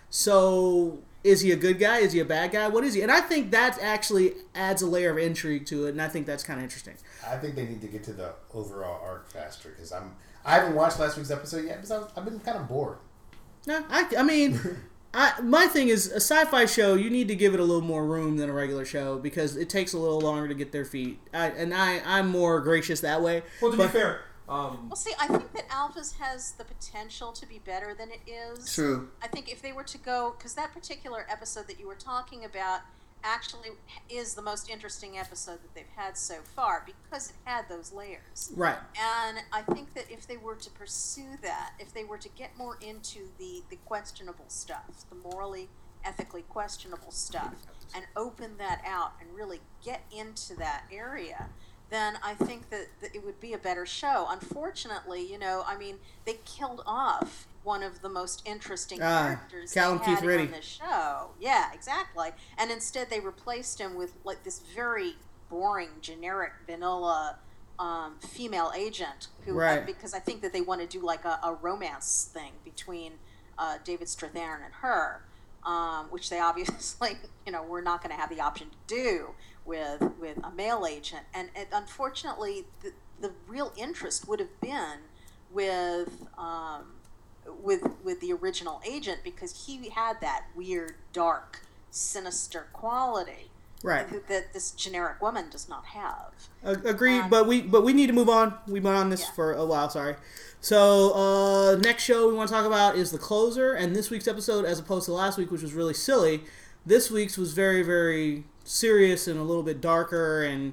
A: So is he a good guy? Is he a bad guy? What is he? And I think that actually adds a layer of intrigue to it, and I think that's kind of interesting.
C: I think they need to get to the overall arc faster because I'm. I haven't watched last week's episode yet because I've, I've been kind of bored.
A: No, I, I mean, I, my thing is a sci-fi show. You need to give it a little more room than a regular show because it takes a little longer to get their feet. I, and I, I'm more gracious that way.
D: Well, to
A: But-
D: be fair, um,
E: Well, see, I think that Alphas has the potential to be better than it is.
B: True.
E: I think if they were to go, because that particular episode that you were talking about, actually is the most interesting episode that they've had so far because it had those layers.
A: Right.
E: And I think that if they were to pursue that, if they were to get more into the, the questionable stuff, the morally, ethically questionable stuff, and open that out and really get into that area, then I think that, that it would be a better show. Unfortunately, you know, I mean, they killed off one of the most interesting
A: Ah,
E: characters
A: Callum
E: they had
A: Keith Riddy.
E: on the show. Yeah, exactly. And instead they replaced him with like this very boring, generic, vanilla um, female agent who,
A: Right.
E: uh, because I think that they want to do like a, a romance thing between uh, David Strathairn and her, um, which they obviously, you know, were not going to have the option to do with with a male agent. And it, unfortunately, the, the real interest would have been with um, with with the original agent because he had that weird, dark, sinister quality
A: Right.
E: that, that this generic woman does not have.
A: A- Agreed,
E: Um,
A: but we but we need to move on. We've been on this
E: Yeah.
A: for a while. Sorry. So uh, next show we want to talk about is The Closer, and this week's episode, as opposed to last week, which was really silly, this week's was very very serious and a little bit darker. And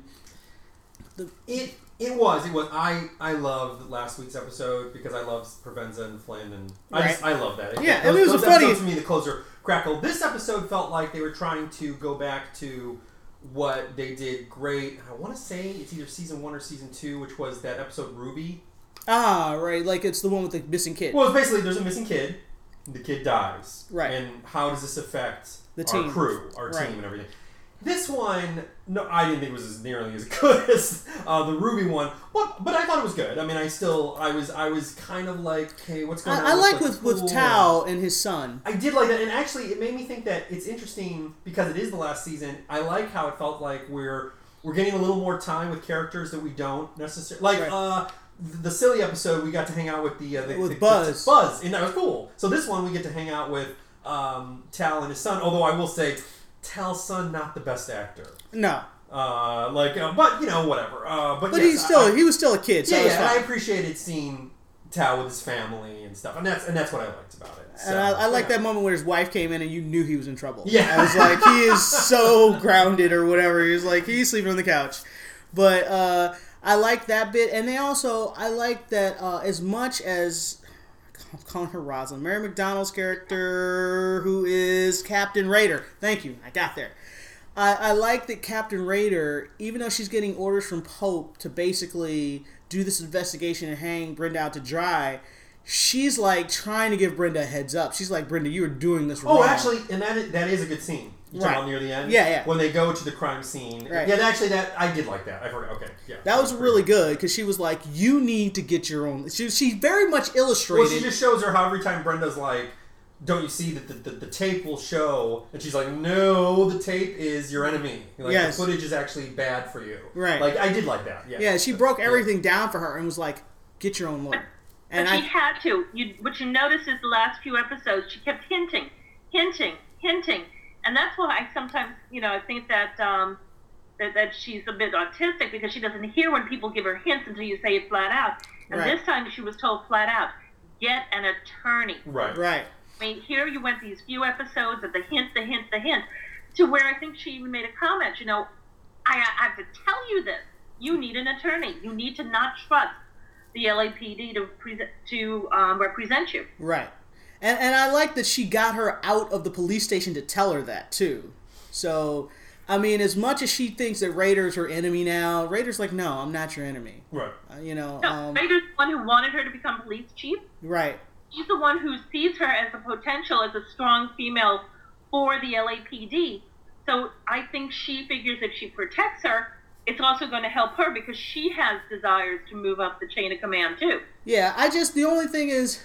D: It it was it was I I loved last week's episode because I loved Provenza and Flynn and I just,
A: Right.
D: I love that.
A: Yeah,
D: those,
A: and it was
D: those
A: a funny-
D: episodes, for me, the closer crackle. This episode felt like they were trying to go back to what they did great. I want to say it's either season one or season two, which was that episode Ruby.
A: ah, right, like it's the one with the missing kid.
D: Well, it's basically there's a missing kid. The kid dies.
A: Right.
D: And how does this affect
A: The
D: our
A: team.
D: crew, our
A: Right.
D: team, and everything? This one, no, I didn't think it was as nearly as good as uh, the Ruby one, but but I thought it was good. I mean, I still, I was, I was kind of like, hey, what's going on?
A: I, I like
D: What's
A: with
D: the
A: with
D: pool?
A: Tao and his son.
D: I did like that, and actually, it made me think that it's interesting because it is the last season. I like how it felt like we're we're getting a little more time with characters that we don't necessarily like.
A: Right.
D: Uh, the silly episode, we got to hang out with the, uh, the
A: With
D: the,
A: Buzz.
D: the, Buzz, and that was cool. So this one, we get to hang out with um, Tal and his son. Although I will say, Tal's son not the best actor.
A: No,
D: Uh, like, uh, but you know, whatever. Uh, but
A: but
D: yes,
A: he's still
D: I,
A: he was still a kid. So
D: yeah,
A: it was
D: yeah. And I
A: fine.
D: appreciated seeing Tal with his family and stuff, and that's and that's what I liked about it. So,
A: And I, I like
D: yeah.
A: that moment where his wife came in and you knew he was in trouble.
D: Yeah.
A: I was like, he is so grounded or whatever. He was like, he's sleeping on the couch. But uh, I like that bit. And they also, I like that uh, as much as, I'm calling her Rosalind, Mary McDonald's character, who is Captain Raider. Thank you. I got there. I, I like that Captain Raider, even though she's getting orders from Pope to basically do this investigation and hang Brenda out to dry, she's like trying to give Brenda a heads up. She's like, Brenda, you are doing this wrong.
D: Oh, actually, and that is, that is a good scene. You talking
A: Right.
D: about near the end?
A: Yeah, yeah.
D: When they go to the crime scene.
A: Right.
D: Yeah, actually, that I did like that. I forgot. Okay, yeah.
A: That was really good because she was like, you need to get your own. She, she very much illustrated.
D: Well, she just shows her how every time Brenda's like, don't you see that the, the, the tape will show? And she's like, no, the tape is your enemy. Like,
A: Yes.
D: the footage is actually bad for you.
A: Right.
D: Like, I did like that. Yeah.
A: yeah, she broke everything down for her and was like, get your own lawyer. And
F: but she
A: I,
F: had to. You, what you notice is the last few episodes, she kept hinting, hinting, hinting, and that's why I sometimes, you know, I think that um, that, that she's a bit autistic because she doesn't hear when people give her hints until you say it flat out. And
A: Right.
F: this time she was told flat out, get an attorney.
D: Right.
A: right.
F: I mean, here you went these few episodes of the hint, the hint, the hint, to where I think she even made a comment, you know, I, I have to tell you this. You need an attorney. You need to not trust the L A P D to present, to um, represent you.
A: Right. And and I like that she got her out of the police station to tell her that too. So, I mean, as much as she thinks that Raider's her enemy now, Raider's like, no, I'm not your enemy.
D: Right.
A: Uh, you know.
F: No,
A: um,
F: Raider's the one who wanted her to become police chief.
A: right.
F: He's the one who sees her as a potential, as a strong female for the L A P D. So I think she figures if she protects her, it's also going to help her because she has desires to move up the chain of command too.
A: Yeah. I just the only thing is,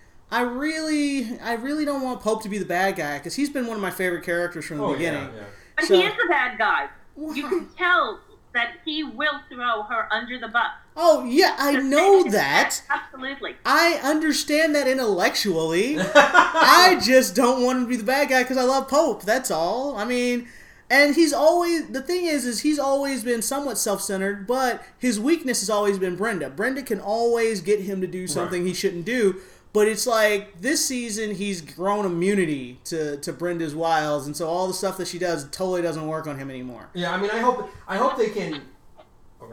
A: I really, I really don't want Pope to be the bad guy because he's been one of my favorite characters from the
D: Oh,
A: beginning.
D: yeah, yeah.
F: But
A: So-
F: he is the bad guy. You can tell that he will throw her under the bus.
A: Oh yeah, I know that.
F: Absolutely.
A: I understand that intellectually. I just don't want him to be the bad guy because I love Pope. That's all. I mean, and he's always the thing is, is he's always been somewhat self-centered, but his weakness has always been Brenda. Brenda can always get him to do something
D: Right.
A: he shouldn't do. But it's like this season he's grown immunity to, to Brenda's wiles, and so all the stuff that she does totally doesn't work on him anymore.
D: Yeah, I mean, I hope I hope they can. Okay.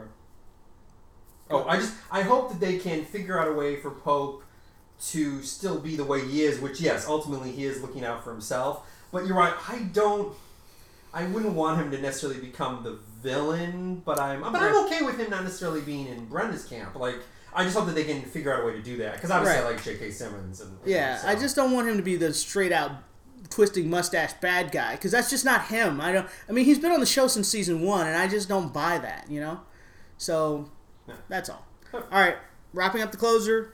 D: Oh, I just I hope that they can figure out a way for Pope to still be the way he is, which yes, ultimately he is looking out for himself. But you're right, I don't. I wouldn't want him to necessarily become the villain, but I'm but I'm okay with him not necessarily being in Brenda's camp. Like. I just hope that they can figure out a way to do that because obviously
A: right.
D: I like J K. Simmons and
A: yeah.
D: so.
A: I just don't want him to be the straight out twisting mustache bad guy because that's just not him. I don't. I mean, he's been on the show since season one, and I just don't buy that. You know, so
D: no.
A: that's all. All right, wrapping up the closer.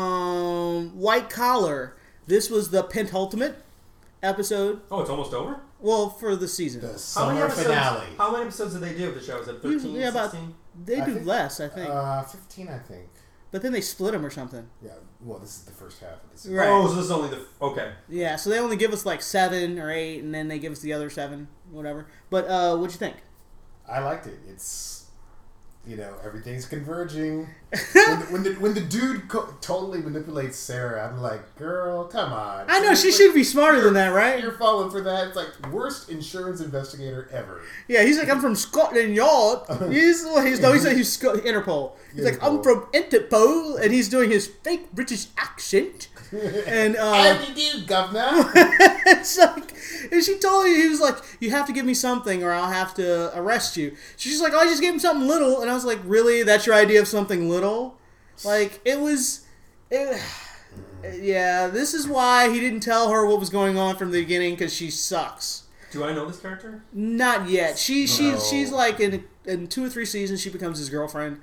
A: Um, White Collar. This was the penultimate episode.
D: Oh, it's almost over.
A: Well, for the season.
C: The
D: How
C: summer
D: many episodes?
C: finale.
D: How many episodes do they do of the show? Is it thirteen,
A: Usually about-
D: sixteen?
A: They
C: I
A: do
C: think-
A: less, I think,
C: Uh, fifteen, I think.
A: but then they split them or something.
C: Yeah. Well, this is the first half of this.
A: Right.
D: Oh, so this is only the okay.
A: Yeah, so they only give us like seven or eight, and then they give us the other seven, whatever. But uh, what'd you think?
C: I liked it. It's, you know, everything's converging. when, the, when the when the dude co- totally manipulates Sarah, I'm like, girl, come on.
A: I know she
C: Seriously?
A: should be smarter than that, right?
C: You're falling for that. It's like worst insurance investigator ever.
A: Yeah, he's like, I'm from Scotland Yard. He's, well, he's no, he's like, he's Sc- Interpol. He's like, I'm
C: Interpol.
A: from Interpol, and he's doing his fake British accent. And uh,
C: How do you do, governor?
A: it's like, and she told me, he was like, you have to give me something or I'll have to arrest you. She's just like, oh, I just gave him something little. And I was like, really? That's your idea of something little? Like, it was, it, yeah, this is why he didn't tell her what was going on from the beginning, because she sucks.
D: Do I know this character?
A: Not yet. She, she,
C: No.
A: she's like, in, in two or three seasons, she becomes his girlfriend.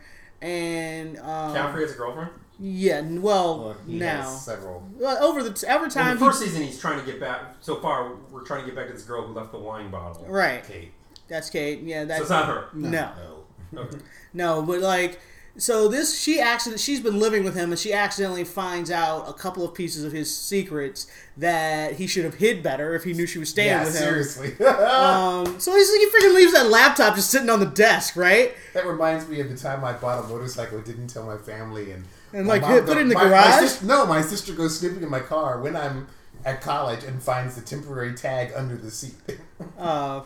A: And, um,
D: Caffrey has a girlfriend.
A: yeah, n- well,
C: Well, he
A: now.
C: has several.
A: Well, over the, every
D: Well,
A: time
D: the
A: he-
D: first season, he's trying to get back. So far, we're trying to get back to this girl who left the wine bottle.
A: right.
C: Kate.
A: That's Kate. Yeah, that's
D: So it's not her.
A: no.
C: No.
D: Okay.
A: No, but like, so this she accident she's been living with him, and she accidentally finds out a couple of pieces of his secrets that he should have hid better if he knew she was staying
C: Yeah,
A: with him.
C: seriously.
A: Um, so he's, he freaking leaves that laptop just sitting on the desk, right?
C: That reminds me of the time I bought a motorcycle, didn't tell my family, and
A: And,
C: my
A: like,
C: mom
A: hit- put
C: go-
A: it in the
C: my- my
A: garage?
C: sis- no, my sister goes snooping in my car when I'm at college and finds the temporary tag under the seat.
A: Uh,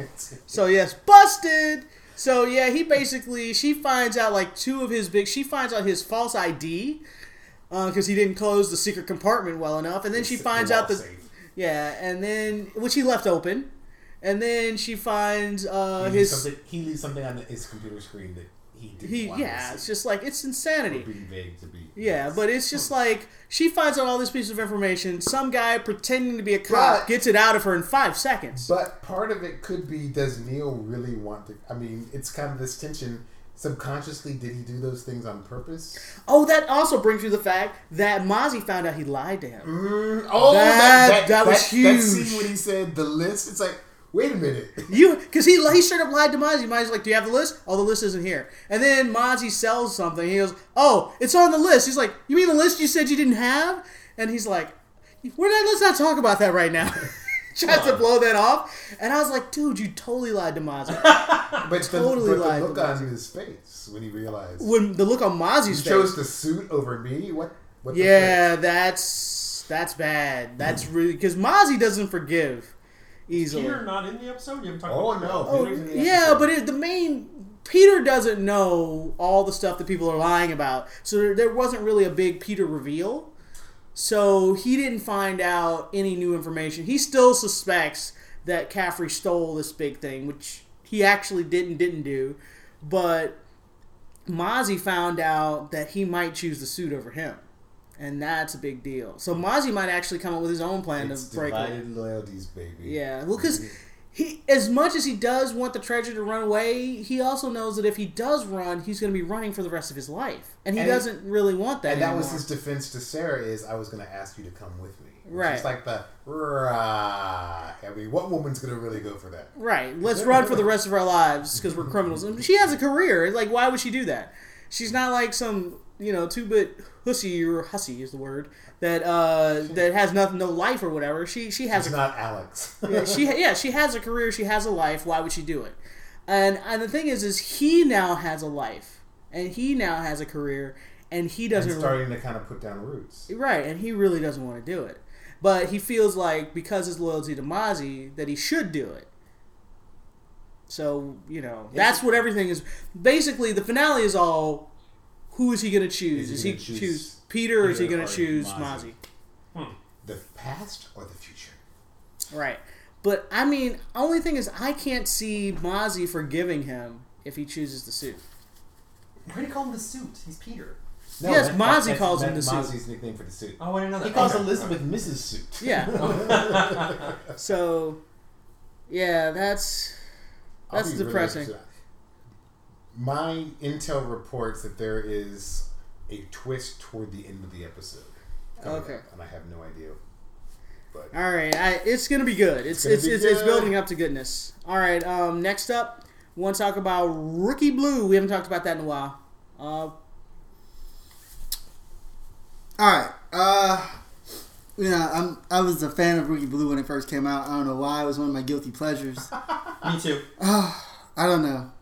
A: so yes, busted. So yeah, he basically she finds out like two of his big. She finds out his false I D because he didn't close the secret compartment well enough, and then she
C: The
A: finds
C: wall
A: out that
C: safe.
A: yeah, and then which he left open, and then she finds uh,
C: he, leaves
A: his
C: something, he leaves something on his computer screen that he didn't
A: he
C: want
A: yeah.
C: to
A: It's
C: see.
A: just like it's insanity.
C: Or being vague to be.
A: Yeah, but it's just like she finds out all this piece of information. Some guy pretending to be a cop
C: But-
A: gets it out of her in five seconds.
C: But part of it could be, does Neil really want to? I mean, it's kind of this tension. Subconsciously, did he do those things on purpose?
A: Oh, that also brings you the fact that Mozzie found out he lied to him.
C: Mm, oh,
A: That-
C: that, that,
A: that was
C: That
A: huge.
C: scene when he said the list, it's like, wait a minute.
A: You, because he he straight up lied to Mozzie. Mozzie's like, "Do you have the list?" Oh, the list isn't here. And then Mozzie sells something. He goes, "Oh, it's on the list." He's like, "You mean the list you said you didn't have?" And he's like, "We're not. Let's not talk about that right now." Tries to blow that off, and I was like, "Dude, you totally lied to Mozzie."
C: But
A: Totally
C: the, but
A: lied
C: the look
A: to
C: on
A: Mozzie.
C: his face when he realized
A: When the look on Mozzie's
C: he
A: face,
C: chose the suit over me, what? what the
A: yeah, that's that's bad. That's really because Mozzie doesn't forgive easily.
D: Peter not in the episode? You haven't talked
C: Oh,
D: about
C: no.
A: Oh,
C: Peter's in the
A: yeah,
C: episode.
A: but it, the main Peter doesn't know all the stuff that people are lying about, so there, there wasn't really a big Peter reveal. So he didn't find out any new information. He still suspects that Caffrey stole this big thing, which he actually didn't didn't do. But Mozzie found out that he might choose the suit over him, and that's a big deal. So Mozzie might actually come up with his own plan
C: It's
A: to break away.
C: divided loyalties, baby.
A: Yeah, well, because he, as much as he does want the treasure to run away, he also knows that if he does run, he's going to be running for the rest of his life, and he
C: And he-
A: doesn't really want that.
C: And that
A: anymore.
C: was his defense to Sarah is, I was going to ask you to come with me.
A: Right.
C: It's like the, rah. I mean, what woman's going to really go for that?
A: Right. Let's run for the rest of our lives because we're criminals. And she has a career. Like, why would she do that? She's not like some, you know, two-bit hussy or hussy is the word that uh, that has nothing, no life or whatever. She she has
C: It's
A: a
C: not Alex.
A: yeah, she yeah she has a career. She has a life. Why would she do it? And and the thing is, is he now has a life and he now has a career, and he
C: And
A: doesn't.
C: starting to kind of put down roots.
A: Right, and he really doesn't want to do it. But he feels like because his loyalty to Mozzie that he should do it. So, you know, that's what everything is. Basically, the finale is all, who is he going to choose? Is he,
C: Is he
A: choose,
C: gonna choose
A: Peter or is he
C: Peter
A: going
C: or
A: to choose
C: Mozzie?
A: Mozzie?
C: The past or the future?
A: Right. But, I mean, only thing is I can't see Mozzie forgiving him if he chooses the suit.
D: Why do you call him the suit? He's Peter.
A: Yes,
C: that-
A: Mozzie
C: that's-
A: calls him
C: that's
A: the suit.
C: Mozzie's nickname for the suit.
D: Oh, I didn't know that.
C: He calls
D: Okay.
C: Elizabeth Missus Suit.
A: Yeah. So, yeah, that's
C: I'll
A: that's
C: be really
A: depressing.
C: interested. My intel reports that there is a twist toward the end of the episode. coming
A: Okay.
C: up, and I have no idea. But
A: All right, I, it's gonna be good. It's
C: gonna
A: it's
C: be
A: it's, it's
C: good.
A: building up to goodness. All right, um, next up, we want to talk about Rookie Blue. We haven't talked about that in a while. Uh,
B: All right. Uh, you know, I'm I was a fan of Rookie Blue when it first came out. I don't know why. It was one of my guilty pleasures.
D: Me too.
B: Oh, I don't know.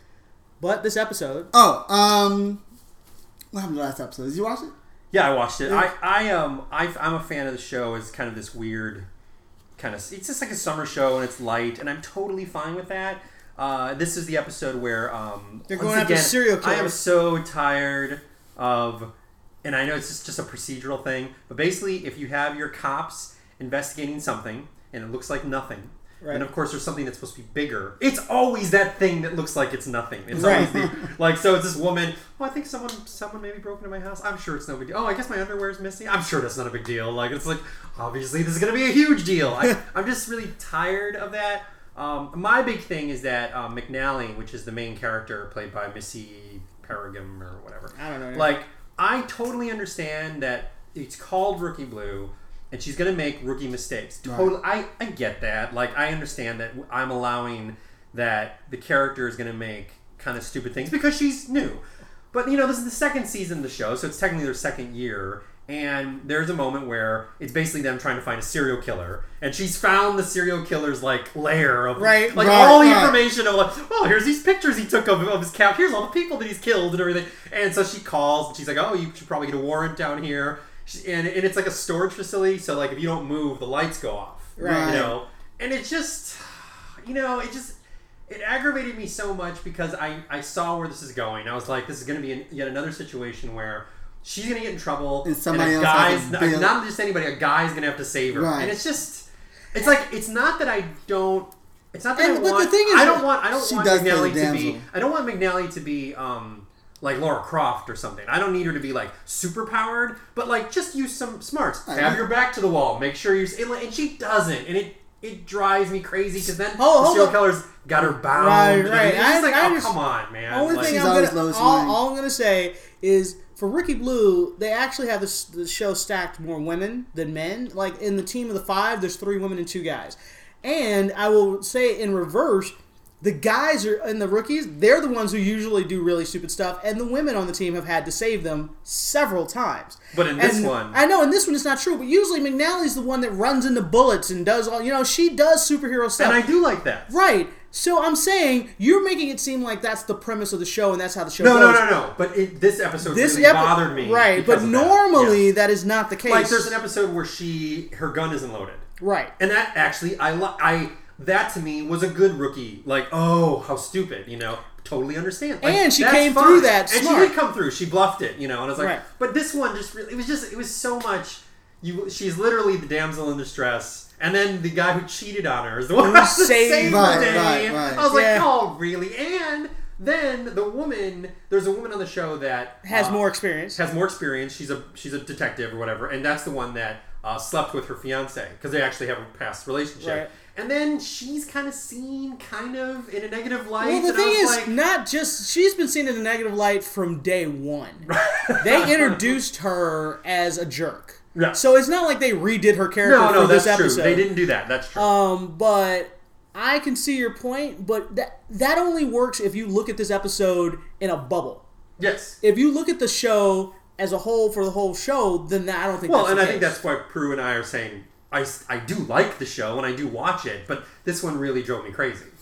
A: but this episode,
B: Oh, um, what happened to the last episode? Did you watch it?
D: Yeah, I watched it. I, I um, I, I'm a fan of the show. It's kind of this weird, kind of. It's just like a summer show, and it's light, and I'm totally fine with that. Uh, this is the episode where um,
A: They're
D: once
A: going after
D: again,
A: serial
D: I am
A: killers.
D: so tired of, and I know it's just, just a procedural thing, but basically, if you have your cops investigating something and it looks like nothing.
A: Right.
D: And of course, there's something that's supposed to be bigger. It's always that thing that looks like it's nothing. It's
A: Right.
D: always the like. So it's this woman. Oh, I think someone, someone maybe broke into my house. I'm sure it's no big deal. Oh, I guess my underwear is missing. I'm sure that's not a big deal. Like it's like obviously this is gonna be a huge deal. I, I'm just really tired of that. Um, my big thing is that um, McNally, which is the main character played by Missy Paragam or whatever.
A: I don't know.
D: Like I totally understand that it's called Rookie Blue. And she's going to make rookie mistakes. Totally, I, I get that. Like, I understand that I'm allowing that the character is going to make kind of stupid things because she's new. But, you know, this is the second season of the show, so it's technically their second year. And there's a moment where it's basically them trying to find a serial killer. And she's found the serial killer's, like, lair of...
A: Right,
D: Like,
B: right,
D: all the
B: right.
D: information of, like, oh, here's these pictures he took of, of his couch. Here's all the people that he's killed and everything. And so she calls, and she's like, oh, you should probably get a warrant down here. And, and it's like a storage facility, so like if you don't move, the lights go off.
A: Right.
D: You know? And it just, you know, it just, it aggravated me so much because I, I saw where this is going. I was like, this is going to be an, yet another situation where she's going to get in trouble.
B: And somebody
D: a
B: else
D: guy's,
B: has to bail-
D: not just anybody, a guy's going to have to save her.
B: Right.
D: And it's just, it's like, it's not that I don't, it's not that
A: And-
D: I
A: but the
D: want,
A: thing is
D: I
A: that
D: don't want, I don't
B: she
D: want
B: does play the
D: McNally to
B: damsel.
D: be, I don't want McNally to be, um, like Laura Croft or something. I don't need her to be like super powered, but like just use some smarts.
B: I
D: Have
B: know.
D: your back to the wall. Make sure you're. And, and she doesn't, and it it drives me crazy because then
A: Oh,
D: the
A: hold
D: serial
A: on.
D: killer's got her bound.
A: Right,
D: and
A: right.
D: It's just
A: I-
D: like,
A: I
D: oh
A: just-
D: come on, man.
A: only
D: Like,
A: thing
B: She's
A: I'm
B: always
A: gonna
B: lowest
A: all,
B: line.
A: all I'm gonna say is for Rookie Blue, they actually have this the show stacked more women than men. Like in the team of the five, there's three women and two guys. And I will say in reverse, the guys are and the rookies, they're the ones who usually do really stupid stuff, and the women on the team have had to save them several times.
D: But in this
A: And
D: one-
A: I know in this one it's not true, but usually McNally's the one that runs into bullets and does all you know, she does superhero stuff.
D: and I do like that.
A: Right. So I'm saying you're making it seem like that's the premise of the show and that's how the show
D: No,
A: goes.
D: no, no, no. But it, this episode
A: This
D: really
A: epi-
D: bothered me.
A: Right,
D: because
A: but
D: of that.
A: normally
D: Yeah.
A: that is not the case.
D: like there's an episode where she her gun isn't loaded.
A: Right.
D: And that actually, I, li- I that to me was a good rookie. Like, oh, how stupid, you know? Totally understand. Like,
A: And she
D: that's
A: came
D: fine.
A: through that
D: and
A: smart.
D: she did come through. She bluffed it, you know. And I was like,
A: Right.
D: but this one just really, it was just, it was so much. You, she's literally the damsel in distress, and then the guy who cheated on her is the one who
A: saved-
D: saved the
B: Right,
D: day.
B: right, right.
D: I was
A: Yeah.
D: like, oh, really? And then the woman, there's a woman on the show that
A: Has
D: uh,
A: more experience.
D: has more experience. She's a she's a detective or whatever, and that's the one that uh, slept with her fiance because they actually have a past relationship.
A: Right.
D: And then she's kind of seen kind of in a negative light.
A: Well, the
D: and I
A: thing
D: was
A: is,
D: like,
A: not just she's been seen in a negative light from day one. They introduced her as a jerk,
D: Yeah.
A: so it's not like they redid her character
D: no,
A: for
D: no,
A: this
D: that's
A: episode.
D: true. They didn't do that. That's true.
A: Um, but I can see your point, but that that only works if you look at this episode in a bubble.
D: yes.
A: If you look at the show as a whole for the whole show, then that, I don't think.
D: Well,
A: that's
D: and
A: the
D: I think
A: case.
D: that's why Prue and I are saying I, I do like the show and I do watch it, but this one really drove me crazy.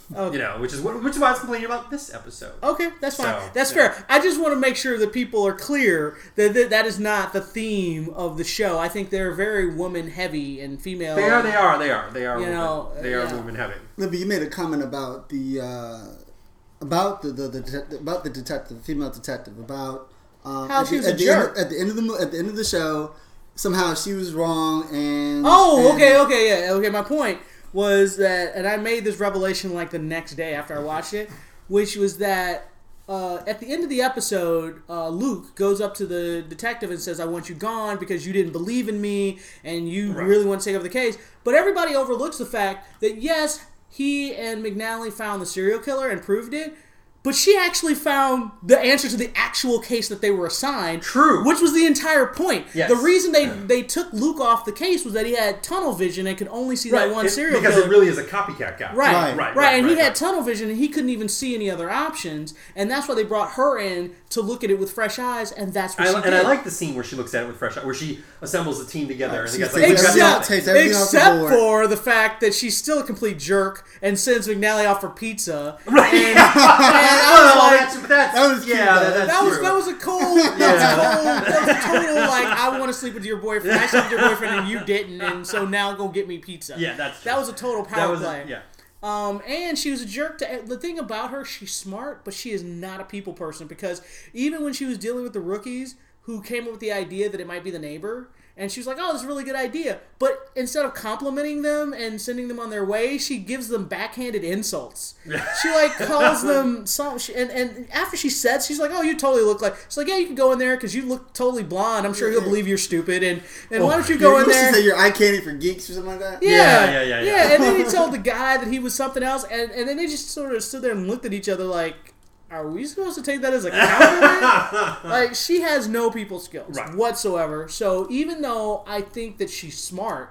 A: Okay.
D: You know, which is what, which is why I was complaining about this episode.
A: Okay, that's fine.
D: So,
A: that's
D: yeah.
A: fair. I just want to make sure that people are clear that that, that is not the theme of the show. I think they're very woman heavy and female.
D: They are, they are, they are, they are.
A: You
D: women.
A: know,
D: they are
A: yeah.
D: women heavy.
B: No, but you made a comment about the uh, about the the, the det- about the detective, female detective, about um,
A: How
B: at
A: she
B: the,
A: was a
B: at the
A: jerk.
B: End, at the end of the mo- at the end of the show. Somehow she was wrong, and
A: Oh,
B: and-
A: okay, okay, yeah, okay. My point was that, and I made this revelation like the next day after I watched it, which was that uh, at the end of the episode, uh, Luke goes up to the detective and says, "I want you gone because you didn't believe in me and you
D: Right.
A: really want to take over the case." But everybody overlooks the fact that yes, he and McNally found the serial killer and proved it. But she actually found the answer to the actual case that they were assigned.
D: True.
A: Which was the entire point.
D: Yes.
A: The reason they, they took Luke off the case was that he had tunnel vision and could only see that one
D: It-
A: serial
D: because
A: killer.
D: it really is a copycat guy.
A: Right,
B: Right.
A: right,
D: right,
A: and
D: right,
A: he had
D: right.
A: tunnel vision, and he couldn't even see any other options, and that's why they brought her in to look at it with fresh eyes, and that's what
D: I,
A: she
D: and
A: did.
D: I like the scene where she looks at it with fresh eyes, where she assembles the team together. and
B: She
D: the guy's
B: takes
D: like, "We got
B: everything
D: nothing."
B: out, takes everything off the
A: Except
B: board.
A: for the fact that she's still a complete jerk and sends McNally off for pizza.
D: Right.
A: And, and I was
D: Well,
A: like,
D: that's, but that's,
B: That was cute,
D: yeah,
B: though.
D: that, that's
A: that was
D: true.
A: that was a cold, that, was a cold that was a total like I want to sleep with your boyfriend. I slept with your boyfriend and you didn't, and so now go get me pizza.
D: Yeah, that's true.
A: That was a total
D: That
A: power
D: was a-
A: play.
D: yeah.
A: Um, and she was a jerk to the thing about her. She's smart, but she is not a people person because even when she was dealing with the rookies who came up with the idea that it might be the neighbor, and she was like, "Oh, this is a really good idea," but instead of complimenting them and sending them on their way, she gives them backhanded insults. She like calls them some, she, and and after she said, she's like, "Oh, you totally look like." She's like, "Yeah, you can go in there because you look totally blonde. I'm sure he'll believe you're stupid, and and why don't you go in
B: She
A: there?"
B: said you're eye candy for geeks or something like that.
A: Yeah,
D: Yeah, yeah, yeah, yeah.
A: And then he told the guy that he was something else, and, and then they just sort of stood there and looked at each other like, are we supposed to take that as a compliment? Like, she has no people skills
D: Right.
A: whatsoever. So even though I think that she's smart,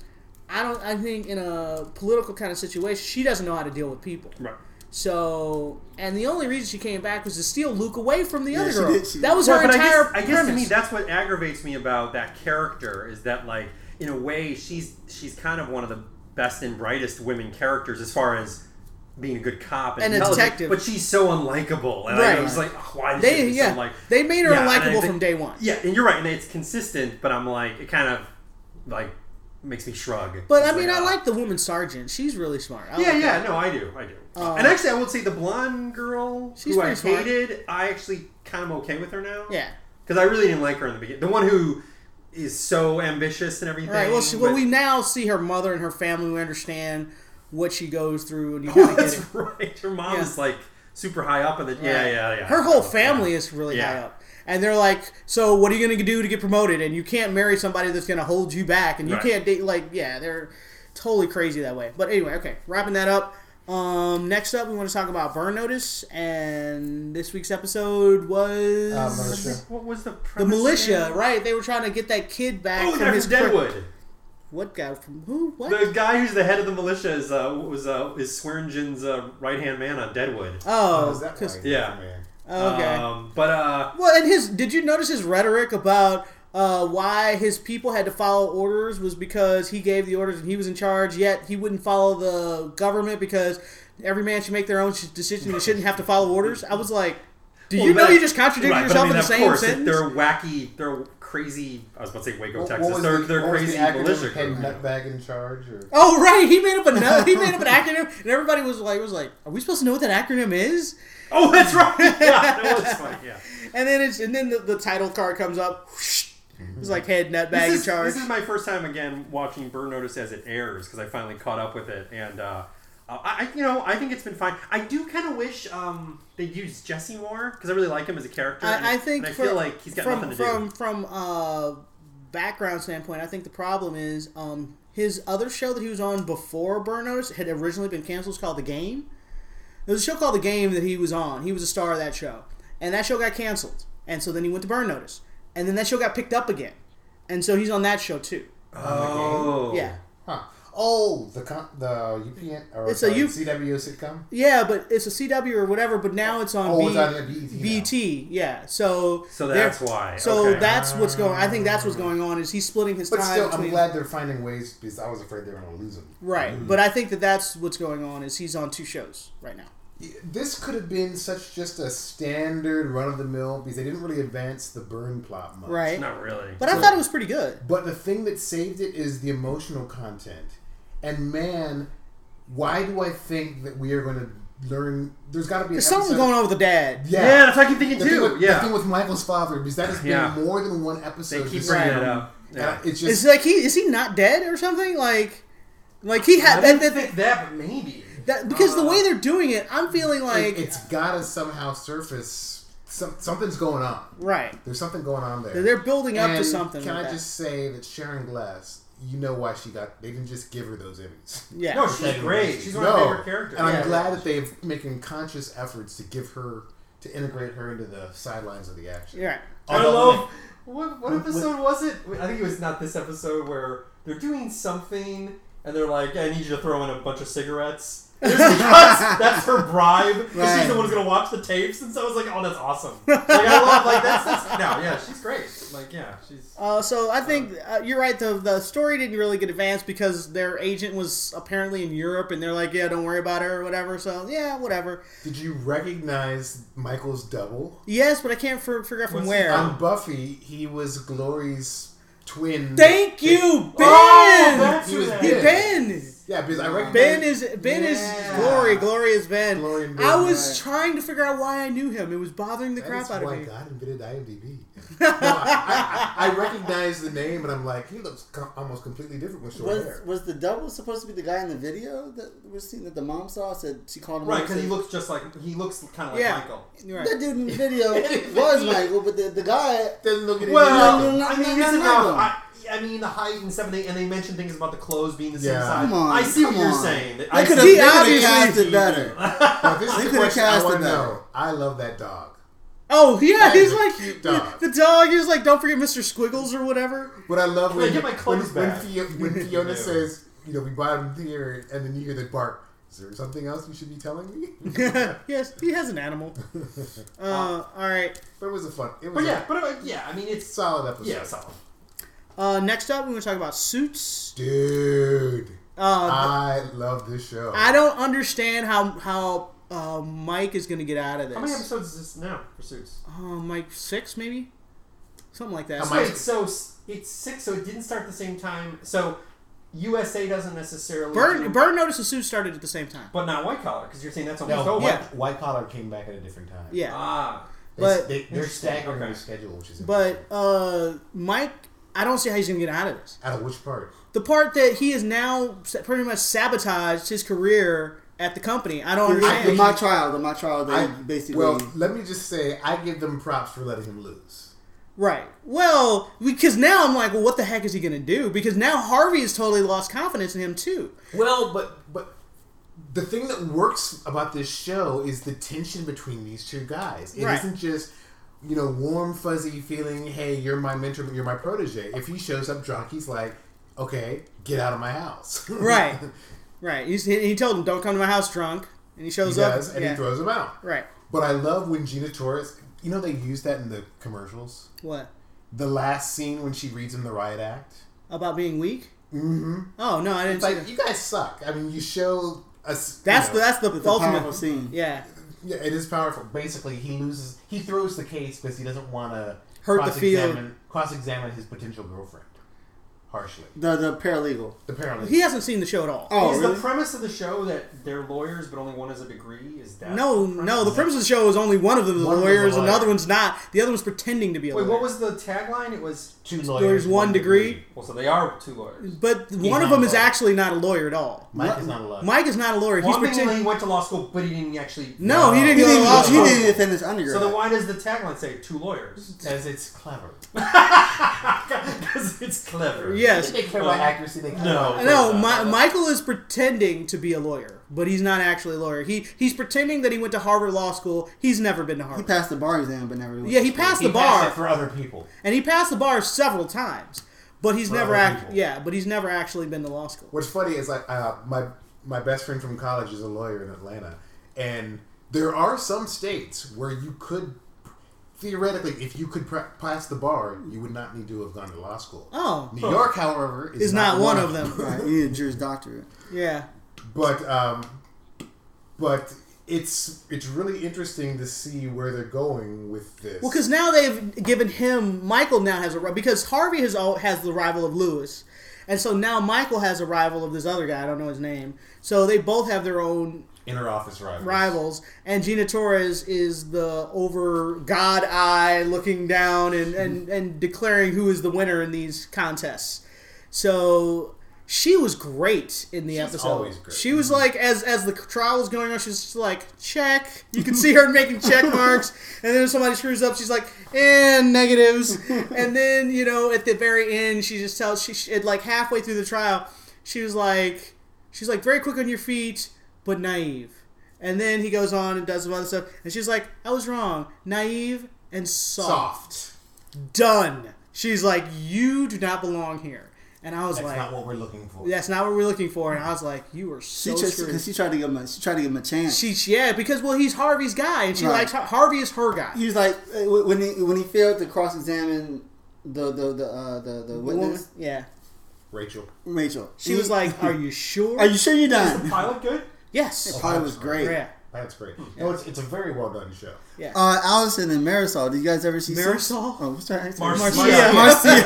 A: I don't. I think in a political kind of situation, she doesn't know how to deal with people.
D: Right.
A: So, and the only reason she came back was to steal Luke away from the
B: Yeah,
A: other
B: she
A: girl.
B: did, she
A: that was
D: Well,
A: her
D: but
A: entire
D: I guess, I guess to
A: premise.
D: me that's what aggravates me about that character is that, like, in a way she's she's kind of one of the best and brightest women characters as far as being a good cop and,
A: And a
D: intelligent,
A: detective.
D: but she's so unlikable, and
A: Right.
D: I was like, oh, why does
A: They
D: she be
A: yeah,
D: so like?
A: they made her
D: Yeah, and I
A: unlikable
D: think-
A: from day one.
D: Yeah, and you're right, and it's consistent, but I'm like, it kind of like makes me shrug.
A: But
D: It's
A: I mean, I
D: ah.
A: like the woman sergeant. She's really smart. I
D: Yeah,
A: like
D: yeah,
A: her.
D: no, I do, I do.
A: Uh,
D: and actually, I would say the blonde girl
A: She's
D: who I
A: pretty smart.
D: hated, I actually kind of okay with her now.
A: Yeah.
D: Because I really didn't like her in the beginning. The one who is so ambitious and everything.
A: Right. Well, she, well,
D: but-
A: we now see her mother and her family. We understand what she goes through, and you kind
D: Oh,
A: of get
D: that's
A: it.
D: right. Her mom
A: Yeah.
D: is like super high up in the. Yeah,
A: Right.
D: yeah, yeah.
A: Her whole family is really
D: Yeah.
A: high up, and they're like, "So, what are you going to do to get promoted? And you can't marry somebody that's going to hold you back, and you
D: Right.
A: can't date." Like, yeah, they're totally crazy that way. But anyway, okay, wrapping that up. Um, next up, we want to talk about Burn Notice, and this week's episode was
C: Uh, militia.
D: What was the
A: the
D: premise
A: militia.
D: again?
A: Right? They were trying to get that kid back
D: Oh, the
A: from
D: guy
A: his
D: from
A: cri-
D: Deadwood.
A: What guy from who? What?
D: The guy who's the head of the militia is uh, was uh, is Swearengen's uh, right hand man on Deadwood.
A: oh,
C: is that
A: 'cause-
C: right?
D: Yeah.
C: Man.
A: okay.
D: Um, but uh,
A: Well, and his did you notice his rhetoric about uh, why his people had to follow orders was because he gave the orders and he was in charge, yet he wouldn't follow the government because every man should make their own sh- decision and shouldn't have to follow orders. I was like, do
D: well,
A: you know
D: that-
A: you just contradicted
D: right, but
A: yourself
D: I mean,
A: in the
D: of
A: same
D: course,
A: sentence?
D: They're wacky. They're crazy. I was about to say Waco,
C: What,
D: Texas.
C: what was
D: they're
C: the,
D: they're
C: what was
D: crazy
C: the acronym?
D: militia
C: Head
D: group.
C: nutbag in charge? Or?
A: Oh right, he made up a no- he made up an acronym, and everybody was like, was like, are we supposed to know what that acronym is?
D: Oh, that's right. Yeah, that was funny. Yeah.
A: And then it's and then the, the title card comes up. Whoosh, it's like head nutbag
D: This
A: in
D: is,
A: charge.
D: this is my first time again watching Burn Notice as it airs because I finally caught up with it, and uh, I, you know, I think it's been fine. I do kind of wish um, they'd use Jesse more because I really like him as a character. and
A: I, I think
D: and I
A: from,
D: feel like he's got
A: from,
D: nothing to
A: from,
D: do.
A: From uh, background standpoint, I think the problem is um, his other show that he was on before Burn Notice had originally been canceled. It's called The Game. There was a show called The Game that he was on. He was a star of that show. And that show got canceled. And so then he went to Burn Notice. And then that show got picked up again. And so he's on that show too.
D: Oh,
A: Yeah.
C: Huh. Oh, Oh, the con- the U P N or
A: It's a
C: sorry,
A: U-
C: C W sitcom.
A: Yeah, but it's a C W or whatever. But now it's on
C: Oh,
A: B-
C: it's on B E T.
A: B T. Yeah, so
D: So
A: they're-
D: that's why.
A: So
D: Okay.
A: that's what's going. I think that's what's going on. Is he's splitting his
C: But
A: time
C: still,
A: between
C: I'm glad they're finding ways because I was afraid they were going to lose him.
A: right. But I think that that's what's going on. Is he's on two shows right now.
C: This could have been such just a standard run of the mill because they didn't really advance the Burn plot much.
A: Right.
D: Not really.
A: But I thought it was pretty good.
C: But the thing that saved it is the emotional content. And man, why do I think that we are going to learn? There's got to be an
A: There's something
C: episode-
A: going on with the dad.
C: Yeah,
D: Yeah, that's what I keep thinking
C: the thing,
D: too.
C: with,
D: yeah.
C: the thing with Michael's father because that has been
D: Yeah.
C: more than one episode.
D: They keep
C: this
D: bringing
C: year.
D: it up. Yeah.
C: And it's
A: Is
C: just
A: like he is he not dead or something? Like, like he
D: I
A: had
D: didn't
A: that, that,
D: think that, but maybe.
A: that because the
D: Uh,
A: way they're doing it, I'm feeling
C: it,
A: like
C: it's got to somehow surface. Some, something's going on.
A: right.
C: There's something going on there.
A: They're, they're building up
C: And
A: to something.
C: Can
A: with
C: I
A: that.
C: just say that Sharon Glass, you know why she got? They didn't just give her those Emmys.
A: Yeah.
D: No, she's great. She's one of my favorite characters.
C: And I'm
A: Yeah.
C: glad that they've making conscious efforts to give her to integrate her into the sidelines of the action.
A: You're right.
D: I
C: Although-
D: love. What, what episode was it? I think it was not this episode where they're doing something and they're like, I need you to throw in a bunch of cigarettes. Just because that's her bribe. And
B: Right.
D: she's the one who's going to watch the tapes. And so I was like, oh, that's awesome. Like, I love, like, that's, that's, no, yeah, she's great. Like, yeah, she's.
A: Uh, so I think uh, you're right. The the story didn't really get advanced because their agent was apparently in Europe, and they're like, "Yeah, don't worry about her" or whatever. So yeah, whatever.
C: Did you recognize Michael's double?
A: Yes, but I can't for, figure out from
D: What's
A: where.
C: On Buffy, he was Glory's twin.
A: Thank you, Ben.
D: Oh, that's
C: He
D: who
C: was
D: that
A: He
D: is.
A: Ben.
C: Yeah, because I recognize
A: Ben is Ben
C: Yeah.
A: is Glory. Glory is Ben.
C: Glory and Ben,
A: I was
B: right.
A: trying to figure out why I knew him. It was bothering the
C: That
A: crap
C: is
A: out of
C: why
A: me.
C: God invented IMDb. no, I, I, I recognize the name, and I'm like, he looks co- almost completely different with short
B: Was
C: hair.
B: was the double supposed to be the guy in the video that was seen that the mom saw? Said she called him
D: Right,
B: up,
D: because he
B: said-
D: looks just like, he looks kind of like
A: Yeah.
D: Michael.
A: You're right.
B: That dude in the video was Michael, but the, the guy.
C: Doesn't look anything
D: Well,
C: like him.
B: no,
D: I
B: no,
D: mean,
B: no,
D: it's
B: no,
D: enough.
B: no.
D: I, I mean, the height and stuff, and they, and they mentioned things about the clothes being the same
C: Yeah.
D: size.
B: Come on,
D: I see what
B: come
D: you're
B: on.
D: saying.
B: They
D: I
B: could
D: see-
B: have
A: He obviously-
B: cast it better.
C: Now, this is
B: They
C: the
B: could've
C: question I
B: cast
C: want
B: it
C: to
B: better.
C: know. I love that dog.
A: Oh yeah,
C: That
A: he's
C: is a
A: like
C: cute
A: the,
C: dog.
A: the dog. He was like, "Don't forget Mister Squiggles" or whatever.
C: But I love
D: Can I
C: when,
D: get my
C: when,
D: clothes
C: when,
D: back?
C: Fio- when Fiona
D: Yeah.
C: says, you know, we bought him here, and then you hear the bark. Is there something else you should be telling me?
A: Yes, he has an animal. Uh, all right.
C: But it was a fun. It
D: But
C: was
D: yeah,
C: a
D: but uh, yeah, I mean, it's
C: solid episode.
D: yeah, solid.
A: Uh, next up, we're going to talk about Suits.
C: Dude,
A: Uh,
C: I love this show.
A: I don't understand how how uh, Mike is going to get out of this.
D: How many episodes is this now for Suits?
A: Uh, Mike six maybe, something like that.
C: How
D: So
C: Mike-
D: wait, so s- it's six, so it didn't start at the same time. So U S A doesn't necessarily.
A: Burn
D: do-
A: Burn Notice of Suits started at the same time.
D: but not White Collar, because you're saying that's almost
C: no,
D: over.
C: white,
A: Yeah.
C: white collar came back at a different time.
A: Yeah,
D: Ah.
C: They,
A: But-
C: they, they're staggering
D: Okay.
C: the schedule, which is
A: but uh, Mike, I don't see how he's going to get out of this.
C: out of which part?
A: The part that he has now sa- pretty much sabotaged his career at the company. I don't
B: The,
A: understand.
B: the my trial, the my trial. They
C: I,
B: basically.
C: well, let me just say, I give them props for letting him lose.
A: Right. Well, because now I'm like, well, what the heck is he going to do? Because now Harvey has totally lost confidence in him too.
C: Well, but but the thing that works about this show is the tension between these two guys. It
A: Right.
C: not just, you know, warm, fuzzy feeling, hey, you're my mentor, you're my protege. If he shows up drunk, he's like, okay, get out of my house.
A: Right. Right. He's, he, he told him, don't come to my house drunk. And he
C: he
A: shows up.
C: does, and
A: yeah.
C: he throws him out.
A: Right.
C: But I love when Gina Torres, you know, they use that in the commercials.
A: What?
C: The last scene when she reads him the riot act.
A: About being weak?
C: Mm-hmm.
A: Oh, no, I didn't
C: It's
A: see
C: like,
A: that.
C: you guys suck. I mean, you show us.
A: That's
C: you
A: the
C: know,
A: that's the
B: it's a powerful
A: ultimate.
B: scene.
A: Yeah.
C: Yeah, it is powerful. Basically, he loses. He throws the case because he doesn't want to
A: Hurt the field.
C: cross-examine his potential girlfriend harshly.
B: The the paralegal.
C: Apparently,
A: He hasn't seen the show at all.
B: Oh,
D: is
B: really?
D: the premise of the show that they're lawyers, but only one has a degree? Is that
A: No, no. The premise of the show is only one of them is
C: One of them is a
A: lawyers, and the
C: lawyer.
A: other one's not. The other one's pretending to be a
D: Wait,
A: lawyer.
D: what was the tagline? It was
C: two
A: There's one degree.
D: well, so they are two lawyers.
A: But
C: He's
A: one of
C: not
A: them
C: a
A: is
C: lawyer.
A: actually not a lawyer at all.
C: Mike is not allowed.
A: Mike is not a lawyer.
D: Well,
A: He's
D: I'm thinking
A: pretending.
D: he went to law school, but he didn't actually.
A: No, he
B: He
A: didn't go to
B: didn't,
A: law
B: he
A: school.
B: didn't even finish undergrad.
D: So then why does the tagline say two lawyers?
C: As it's clever.
D: Because it's clever.
A: Yes.
C: They care about accuracy. They care
D: No.
C: about-
A: No, Mi- Michael is pretending to be a lawyer, but he's not actually a lawyer. He he's pretending that he went to Harvard Law School. He's never been to
B: he
A: Harvard.
B: passed the bar exam, but never. Went
A: Yeah, he
B: to school.
A: passed
C: He
A: the
C: passed
A: bar,
C: it for other people.
A: and he passed the bar several times. But he's
C: For
A: never
C: other
A: act.
C: people.
A: Yeah, but he's never actually been to law school.
C: What's funny is like uh, my my best friend from college is a lawyer in Atlanta, and there are some states where you could theoretically, if you could pra- pass the bar, you would not need to have gone to law school.
A: Oh,
C: New York, however, is,
A: is not, one of them.
B: Right, you need a Juris Doctorate.
A: Yeah.
C: But um, but it's it's really interesting to see where they're going with this.
A: Well, because now they've given him Michael now has a ri- because Harvey has al- has the rival of Lewis, and so now Michael has a rival of this other guy. I don't know his name. So they both have their own
C: inner office rivals.
A: rivals, and Gina Torres is the over God eye looking down and, and, and declaring who is the winner in these contests. So she was great in the
C: She's
A: episode.
C: always great.
A: She was like, as as the trial was going on, she's just like, check. You can see her making check marks, and then if somebody screws up, she's like, and negatives. And then, you know, at the very end, she just tells, she, she like halfway through the trial, she was like, she's like, very quick on your feet, but naive. And then he goes on and does some other stuff. And she's like, I was wrong. Naive and soft.
C: Soft.
A: Done. She's like, you do not belong here. And I was
C: That's
A: like,
C: not what we're looking for.
A: that's not what we're looking for. And I was like, you are
B: She
A: so
B: just
A: screwed.
B: because she tried to give him a, she tried to give him a chance.
A: She, yeah, because, well, he's Harvey's guy. And she
B: Right.
A: likes, Harvey is her guy.
B: He was like uh, when he when he failed to cross examine the the the uh, the, the
A: The woman,
B: witness
A: yeah.
C: Rachel.
B: Rachel.
A: She
B: He-
A: was like, are you sure?
B: Are you sure you're
D: Is the
B: done?
D: pilot good?
A: Yes.
B: The pilot was great.
A: Yeah.
C: That's great. No, it's it's a very well done show.
A: Yeah.
B: Uh, Allison and Marisol. Did you guys ever see
A: Marisol?
B: Suits? Oh, what's her name?
D: Marcia.
A: Marcia.
B: Marcia.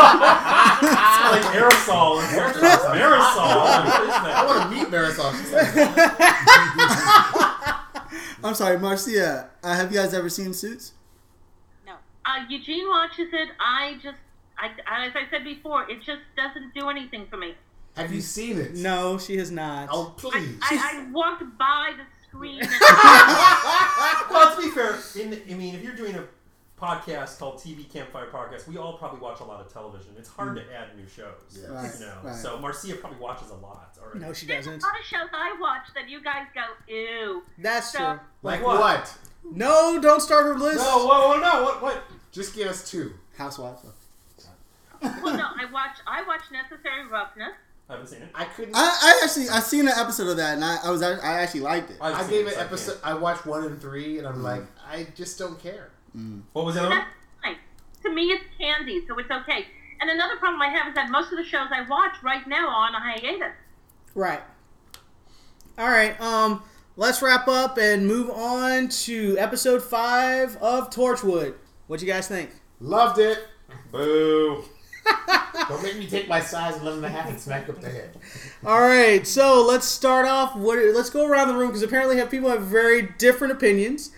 D: It's like aerosol. Marisol. Marisol.
C: I want to meet Marisol. She's like,
B: I'm sorry, Marcia. Uh, have you guys ever seen Suits?
E: No.
F: Uh, Eugene watches it. I just, I, as I said before, it just doesn't do anything for me.
C: have you seen it?
A: No, she has not.
C: Oh,
F: I,
C: please.
F: I, I walked by the screen. And
D: Well, to be fair, in, I mean, if you're doing a podcast called T V Campfire Podcast, we all probably watch a lot of television. It's hard to add new shows.
C: Yeah.
B: Right,
D: You know,
B: right.
D: so Marcia probably watches a lot already.
A: No, she
F: there's a
A: doesn't.
F: lot of shows I watch that you guys go, ew.
A: That's
F: So-
A: true.
C: Like
D: what?
C: what?
A: No, don't start her list.
D: No, whoa, whoa, no, what, what?
C: Just give us two.
B: Housewives.
F: Well, no, I watch, I watch Necessary Roughness.
D: I haven't seen it.
C: I couldn't.
B: I, I actually I seen an episode of that and I, I was I actually liked it.
D: I've
C: I
D: seen
C: gave
D: it,
C: it
D: so I
C: episode.
D: can't.
C: I watched one and three, and I'm like, I just don't care.
D: What was the other one?
F: That's fine. To me, it's candy, so it's okay. And another problem I have is that most of the shows I watch right now are on a hiatus.
A: Right. All right. Um, let's wrap up and move on to episode five of Torchwood. What you guys think?
C: Loved it.
D: Boo.
C: Don't make me take my size eleven and a half and smack up the head.
A: All right. So let's start off. What? Let's go around the room because apparently have people have very different opinions.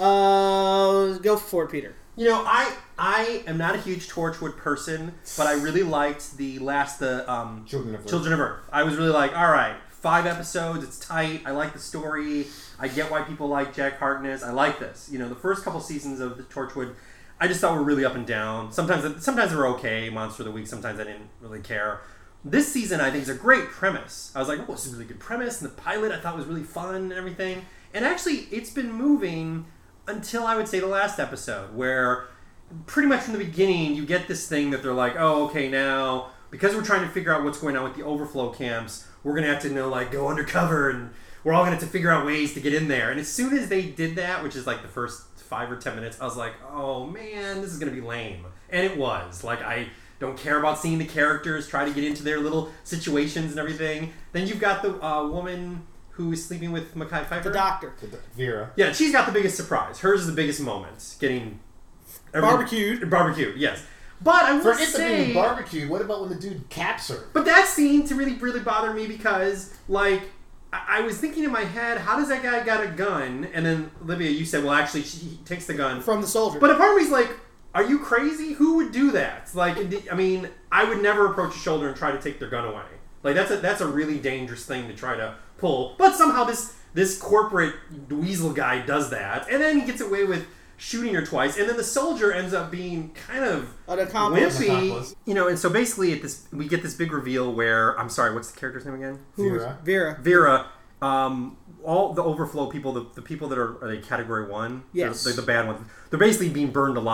A: Uh, go for it, Peter.
D: You know, I I am not a huge Torchwood person, but I really liked the last the um,
C: Children of Earth.
D: Children of Earth. I was really like, all right, five episodes, it's tight. I like the story. I get why people like Jack Harkness. I like this. You know, the first couple seasons of the Torchwood, I just thought were really up and down. Sometimes sometimes they were okay, Monster of the Week. Sometimes I didn't really care. This season, I think, is a great premise. I was like, oh, this is a really good premise. And the pilot, I thought, was really fun and everything. And actually, it's been moving until I would say the last episode, where pretty much from the beginning, you get this thing that they're like, oh, okay, now, because we're trying to figure out what's going on with the overflow camps, we're going to have to know, like, go undercover, and we're all going to have to figure out ways to get in there. And as soon as they did that, which is like the first five or ten minutes, I was like, oh, man, this is going to be lame. And it was. Like, I don't care about seeing the characters try to get into their little situations and everything. Then you've got the uh, woman who is sleeping with Mekhi Phifer.
A: The doctor.
C: Vera.
D: Yeah, she's got the biggest surprise. Hers is the biggest moment. Getting everything-
A: Barbecued.
D: Barbecued, yes. But I will
C: Forget the
D: say,
C: being barbecued. What about when the dude caps her?
D: but that scene to really, really bother me because, like, I, I was thinking in my head, how does that guy got a gun? And then Olivia, you said, well, actually, she he takes the gun.
A: From the soldier.
D: But a part of me's like, are you crazy? Who would do that? Like, I mean, I would never approach a shoulder and try to take their gun away. Like, that's a that's a really dangerous thing to try to pull. But somehow this this corporate weasel guy does that, and then he gets away with shooting her twice, and then the soldier ends up being kind of
A: An accomplice.
C: An
D: wimpy.
C: accomplice.
D: You know, and so basically, at this we get this big reveal where I'm sorry, what's the character's name again?
A: Who was-
C: Vera.
A: Vera.
D: Vera. Um, all the overflow people, the, the people that are, are they category one,
A: Yes.
D: the, the, the bad ones, they're basically being burned alive.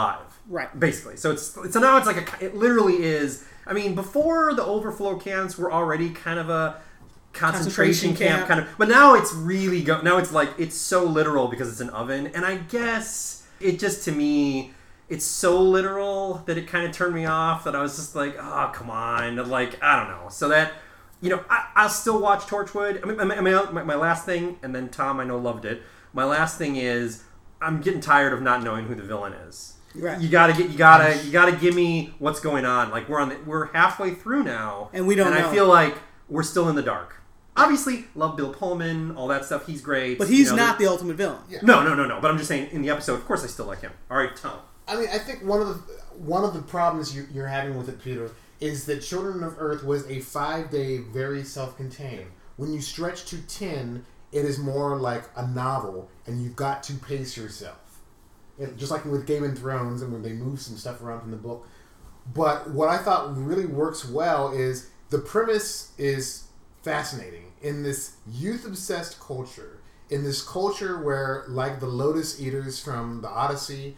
A: Right.
D: Basically. So it's so now it's like a, it literally is. I mean, before the overflow camps were already kind of a concentration,
A: Concentration
D: camp,
A: camp.
D: kind of, but now it's really go. Now it's like it's so literal because it's an oven, and I guess it just to me. It's so literal that it kind of turned me off that I was just like, oh, come on. Like, I don't know. So that, you know, I, I'll still watch Torchwood. I mean, my, my, my last thing, and then Tom, I know, loved it. My last thing is I'm getting tired of not knowing who the villain is.
A: Right.
D: You gotta get, you gotta, you gotta give me what's going on. Like, we're on, the, we're halfway through now.
A: And we don't
D: and
A: know.
D: I feel like we're still in the dark. Obviously, love Bill Pullman, all that stuff. He's great.
A: But he's
D: you know,
A: not the ultimate villain.
C: Yeah.
D: No, no, no, no. But I'm just saying, in the episode, of course I still like him. All right, Tom.
C: I mean, I think one of the one of the problems you, you're having with it, Peter, is that Children of Earth was a five day, very self-contained. When you stretch to ten, it is more like a novel, and you've got to pace yourself. It, just like with Game of Thrones, and when they move some stuff around from the book. But what I thought really works well is the premise is fascinating in this youth-obsessed culture, in this culture where, like the Lotus Eaters from the Odyssey.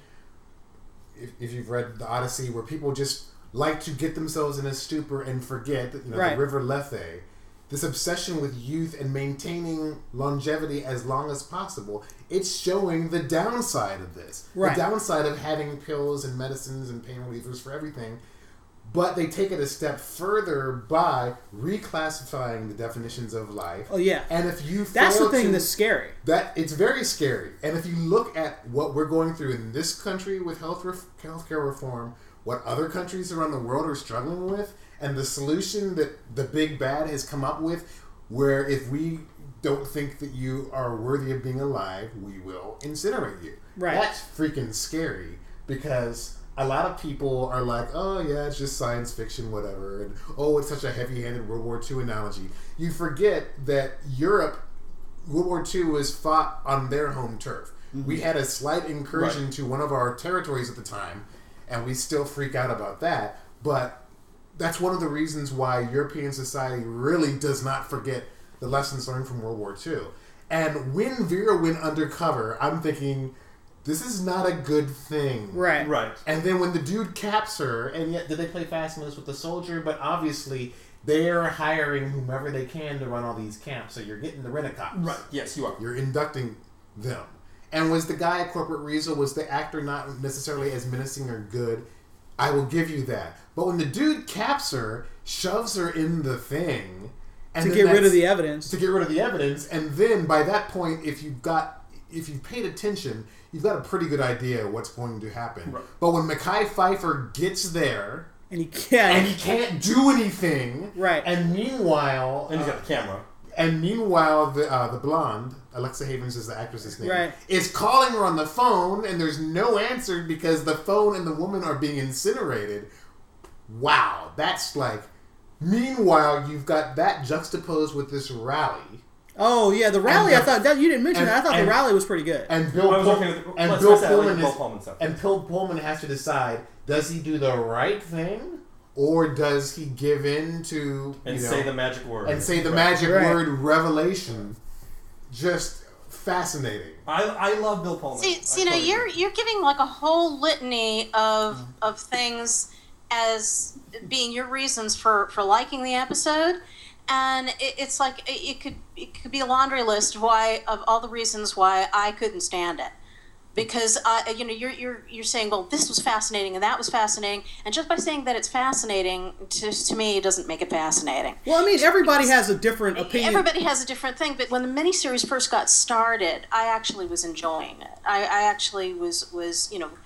C: If, if you've read the Odyssey, where people just like to get themselves in a stupor and forget, you know,
A: Right.
C: the river Lethe, this obsession with youth and maintaining longevity as long as possible, it's showing the downside of this.
A: Right.
C: The downside of having pills and medicines and pain relievers for everything. But they take it a step further by reclassifying the definitions of life.
A: Oh, yeah.
C: And if you
A: That's the
C: fail
A: thing
C: to-
A: that's scary.
C: that it's very scary. And if you look at what we're going through in this country with health ref- healthcare reform, what other countries around the world are struggling with, and the solution that the big bad has come up with, where if we don't think that you are worthy of being alive, we will incinerate you.
A: Right.
C: That's freaking scary, because a lot of people are like, oh yeah, it's just science fiction, whatever, and oh, it's such a heavy-handed World War Two analogy. You forget that Europe, World War Two was fought on their home turf. Mm-hmm. We had a slight incursion
D: Right.
C: to one of our territories at the time, and we still freak out about that. But that's one of the reasons why European society really does not forget the lessons learned from World War Two. And when Vera went undercover, I'm thinking, this is not a good thing.
A: Right.
D: Right.
C: And then when the dude caps her, and yet did they play fast and loose with the soldier? But obviously they're hiring whomever they can to run all these camps, so you're getting the rent-a-cops.
D: Right. Yes, you are.
C: You're inducting them. And was the guy at Corporate Weasel, was the actor not necessarily as menacing or good? I will give you that. But when the dude caps her, shoves her in the thing, and
A: To
C: then
A: get rid of
C: that's-
A: the evidence.
C: to get rid of the evidence, and then by that point, if you've got if you've paid attention, you've got a pretty good idea what's going to happen.
D: Right.
C: But when Mekhi Phifer gets there
A: And he can't.
C: and he can't do anything,
A: Right.
C: And meanwhile,
D: And he's
C: uh,
D: got the camera.
C: and meanwhile, the uh, the blonde, Alexa Havens is the actress's name,
A: Right.
C: is calling her on the phone, and there's no answer because the phone and the woman are being incinerated. Wow, that's like. Meanwhile, you've got that juxtaposed with this rally.
A: Oh yeah, the rally.
C: And
A: I thought that you didn't mention
C: and-
A: that. I thought
C: and-
A: the rally was pretty good.
C: And Bill,
D: I was
C: Pull-
D: working with-
C: and
D: let's
C: Bill
D: say I like
C: Pullman
D: Bill
C: is,
D: Pullman stuff.
C: and Bill Pullman has to decide: does he do the right thing, or does he give in to
D: And
C: you know,
D: say the magic word.
C: and say the
D: Right.
C: magic
A: Right.
C: word revelation? Just fascinating.
D: I, I love Bill Pullman.
E: See,
D: I
E: see, now
D: totally
E: you're
D: agree.
E: you're giving like a whole litany of of things as being your reasons for for liking the episode, and it, it's like it, it could it could be a laundry list of why of all the reasons why I couldn't stand it. Because uh, you know you're you're you're saying, well, this was fascinating and that was fascinating, and just by saying that it's fascinating to, to me doesn't make it fascinating.
A: Well, I mean, everybody has a different opinion.
E: Everybody has a different thing, but when the miniseries first got started, I actually was enjoying it. I, I actually was was you know,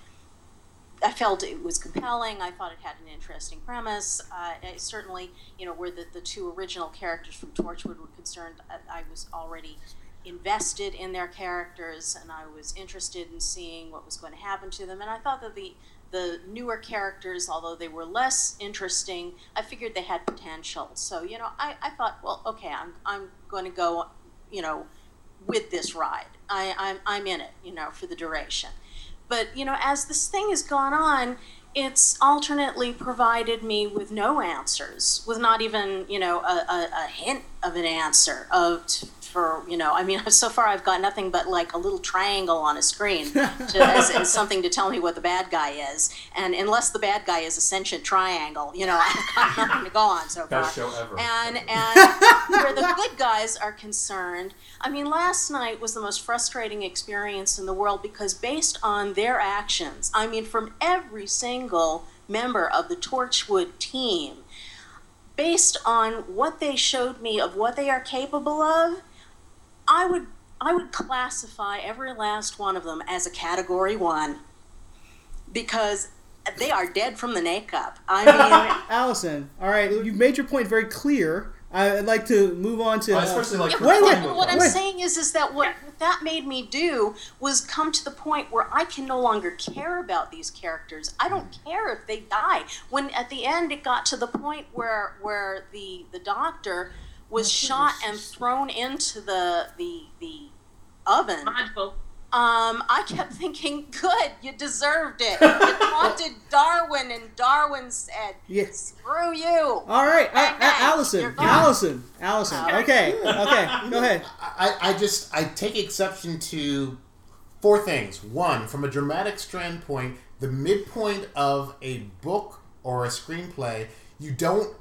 E: I felt it was compelling. I thought it had an interesting premise. Uh, I certainly, you know, where the, the two original characters from Torchwood were concerned, I, I was already invested in their characters, and I was interested in seeing what was going to happen to them. And I thought that the the newer characters, although they were less interesting, I figured they had potential. So, you know, I, I thought, well, okay, I'm I'm going to go, you know, with this ride. I, I'm I'm in it, you know, for the duration. But, you know, as this thing has gone on, it's alternately provided me with no answers, with not even, you know, a, a, a hint of an answer of t- for, you know, I mean, so far I've got nothing but like a little triangle on a screen to, as, as something to tell me what the bad guy is. And unless the bad guy is a sentient triangle, you know, I've got nothing to go on so far.
D: Best show ever.
E: And, and where the good guys are concerned, I mean, last night was the most frustrating experience in the world because based on their actions, I mean, from every single member of the Torchwood team, based on what they showed me of what they are capable of, I would I would classify every last one of them as a category one because they are dead from the neck up. I mean,
A: Allison, all right, you've made your point very clear. I'd like to move on to.
D: Uh, especially like
E: yeah,
D: for
A: wait, wait,
D: comic
E: what I'm
A: wait.
E: saying is, is that what, what that made me do was come to the point where I can no longer care about these characters. I don't care if they die. When at the end it got to the point where where the the doctor was shot and thrown into the the the oven.
F: Module.
E: Um, I kept thinking, good, you deserved it. You taunted Darwin, and Darwin said,
A: Yes.
E: screw you.
A: All right,
E: Bang,
A: A-
E: bang.
A: A- Allison,
E: You're gone.
A: Allison, Allison. Okay, okay, go ahead.
C: I, I just I take exception to four things. One, from a dramatic standpoint, the midpoint of a book or a screenplay, you don't.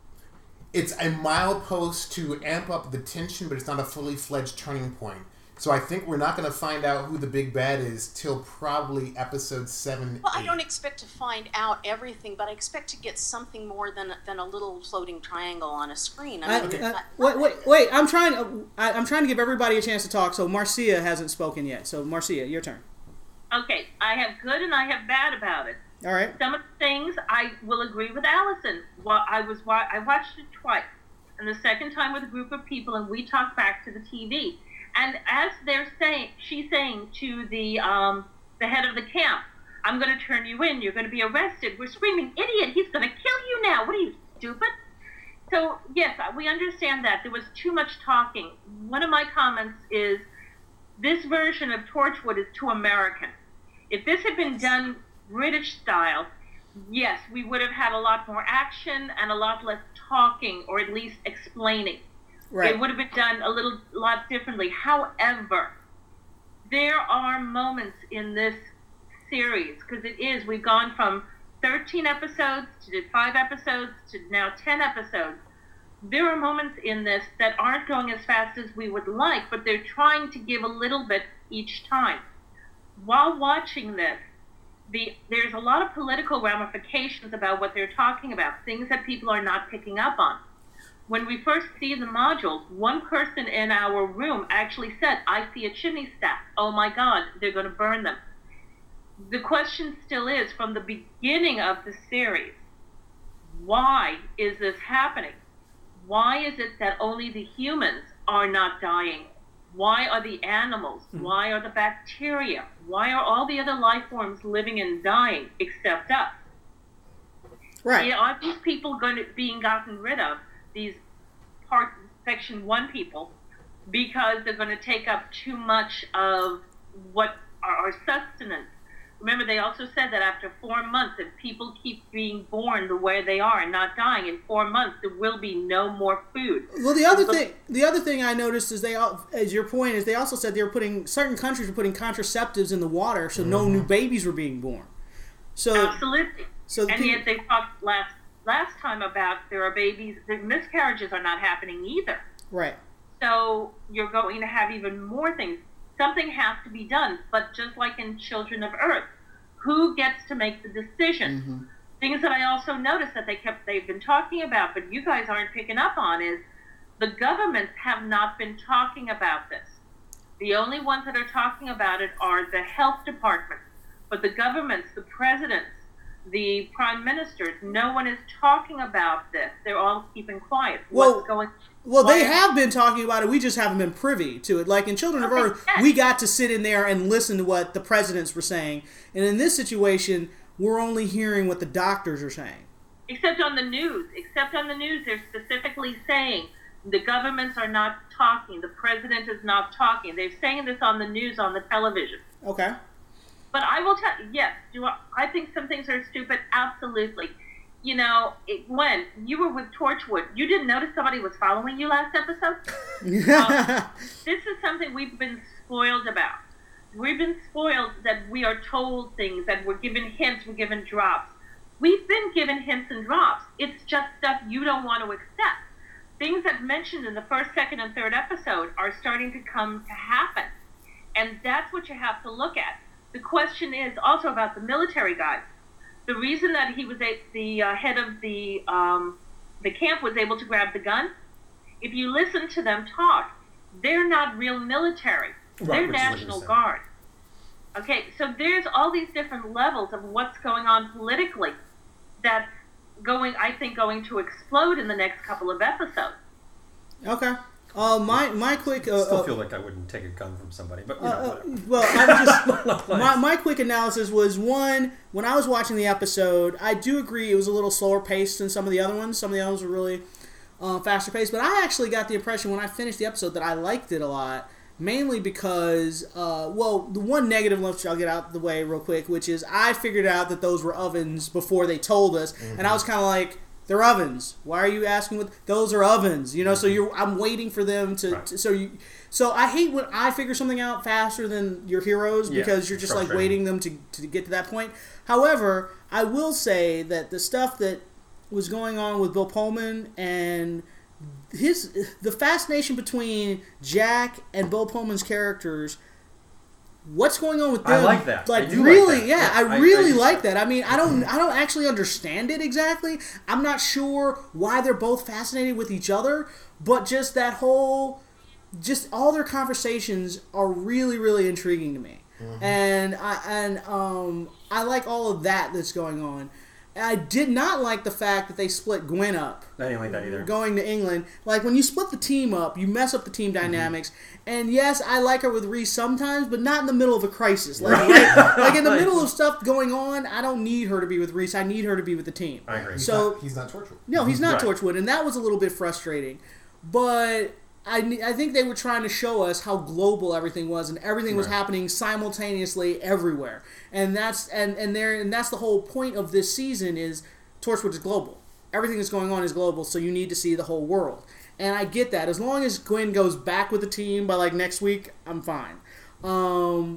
C: It's a milepost to amp up the tension, but it's not a fully fledged turning point. So I think we're not going to find out who the big bad is till probably episode seven.
E: Well, I
C: eight.
E: don't expect to find out everything, but I expect to get something more than than a little floating triangle on a screen. I
A: I,
E: mean,
A: uh,
E: I-
A: wait, wait, wait! I'm trying. Uh, I, I'm trying to give everybody a chance to talk. So Marcia hasn't spoken yet. So Marcia, your turn.
F: Okay, I have good and I have bad about it.
A: All right.
F: Some of the things I will agree with Allison. Well, I was wa- I watched it twice, and the second time with a group of people, and we talked back to the T V. And as they're saying, she's saying to the um, the head of the camp, "I'm going to turn you in. You're going to be arrested." We're screaming, "Idiot! He's going to kill you now! What are you, stupid?" So yes, we understand that there was too much talking. One of my comments is, this version of Torchwood is too American. If this had been done British style, yes, we would have had a lot more action and a lot less talking, or at least explaining.
A: Right.
F: It would have been done a little lot differently. However, there are moments in this series, because it is, we've gone from thirteen episodes to five episodes to now ten episodes. There are moments in this that aren't going as fast as we would like, but they're trying to give a little bit each time. While watching this, the, there's a lot of political ramifications about what they're talking about, things that people are not picking up on. When we first see the modules, one person in our room actually said, "I see a chimney stack. Oh my God, they're going to burn them." The question still is, from the beginning of the series, why is this happening? Why is it that only the humans are not dying? Why are the animals? Mm-hmm. Why are the bacteria? Why are all the other life forms living and dying except us?
A: Right.
F: Yeah, are these people going to being gotten rid of? These part section one people, because they're going to take up too much of what our, our sustenance. Remember, they also said that after four months, if people keep being born the way they are and not dying, in four months there will be no more food.
A: Well, the other thing, the other thing I noticed is they, all, as your point is, they also said they were putting certain countries were putting contraceptives in the water, so mm-hmm. no new babies were being born. So
F: absolutely.
A: So the
F: and
A: people,
F: yet they talked last. Last time about there are babies, the miscarriages are not happening either.
A: Right.
F: So you're going to have even more things. Something has to be done, but just like in Children of Earth, who gets to make the decision? Mm-hmm. Things that I also noticed that they kept they've been talking about, but you guys aren't picking up on, is the governments have not been talking about this. The only ones that are talking about it are the health departments, but the governments, the presidents, the prime ministers, no one is talking about this. They're all keeping quiet.
A: Well,
F: What's going
A: well,
F: why
A: they
F: are,
A: have been talking about it. We just haven't been privy to it. Like in Children of
F: Okay,
A: Earth,
F: yes.
A: we got to sit in there and listen to what the presidents were saying. And in this situation, we're only hearing what the doctors are saying.
F: Except on the news. Except on the news, they're specifically saying the governments are not talking. The president is not talking. They're saying this on the news, on the television.
A: Okay.
F: But I will tell you, yes, do I, I think some things are stupid? Absolutely. You know, it, when you were with Torchwood, you didn't notice somebody was following you last episode? um, this is something we've been spoiled about. We've been spoiled that we are told things, that we're given hints, we're given drops. We've been given hints and drops. It's just stuff you don't want to accept. Things that mentioned in the first, second, and third episode are starting to come to happen. And that's what you have to look at. The question is also about the military guys. The reason that he was a, the uh, head of the um, the camp was able to grab the gun, if you listen to them talk, they're not real military.
D: Right,
F: they're
D: which is what
F: National
D: you said.
F: Guard. Okay, so there's all these different levels of what's going on politically that's going, I think, going to explode in the next couple of episodes.
A: Okay. Uh, my my quick. Uh,
D: I still
A: uh,
D: feel like I wouldn't take a gun from somebody, but you know,
A: Uh, uh,
D: whatever.
A: well, I'm just my, my quick analysis was one, when I was watching the episode, I do agree it was a little slower paced than some of the other ones. Some of the others were really uh, faster paced, but I actually got the impression when I finished the episode that I liked it a lot, mainly because, uh, well, the one negative, which I'll get out the way real quick, which is I figured out that those were ovens before they told us, mm-hmm. and I was kind of like, they're ovens. Why are you asking what those are ovens? You know, so you're I'm waiting for them to,
D: Right.
A: to so you so I hate when I figure something out faster than your heroes
D: Yeah,
A: because you're just like
D: frustrating.
A: waiting them to, to get to that point. However, I will say that the stuff that was going on with Bill Pullman and his the fascination between Jack and Bill Pullman's characters. What's going on with them?
D: I like that.
A: Like
D: I do
A: really,
D: like that.
A: yeah,
D: Yeah,
A: I
D: I-
A: really
D: I-
A: like that. I mean, I don't, I don't actually understand it exactly. I'm not sure why they're both fascinated with each other, but just that whole, just all their conversations are really, really intriguing to me, mm-hmm. and I and um, I like all of that that's going on. I did not like the fact that they split Gwen up.
D: I didn't like that either.
A: Going to England. Like, when you split the team up, you mess up the team dynamics. Mm-hmm. And yes, I like her with Reese sometimes, but not in the middle of a crisis. Like,
D: Right.
A: like, like in the middle of stuff going on, I don't need her to be with Reese. I need her to be with the team.
D: I agree.
C: He's
A: So,
C: not, he's not Torchwood.
A: no, he's not
D: Right.
A: Torchwood, and that was a little bit frustrating. But I, ne- I think they were trying to show us how global everything was, and everything was
D: Right.
A: happening simultaneously everywhere. And that's and and there and that's the whole point of this season is Torchwood is global. Everything that's going on is global, so you need to see the whole world. And I get that. As long as Gwen goes back with the team by like next week, I'm fine. Um,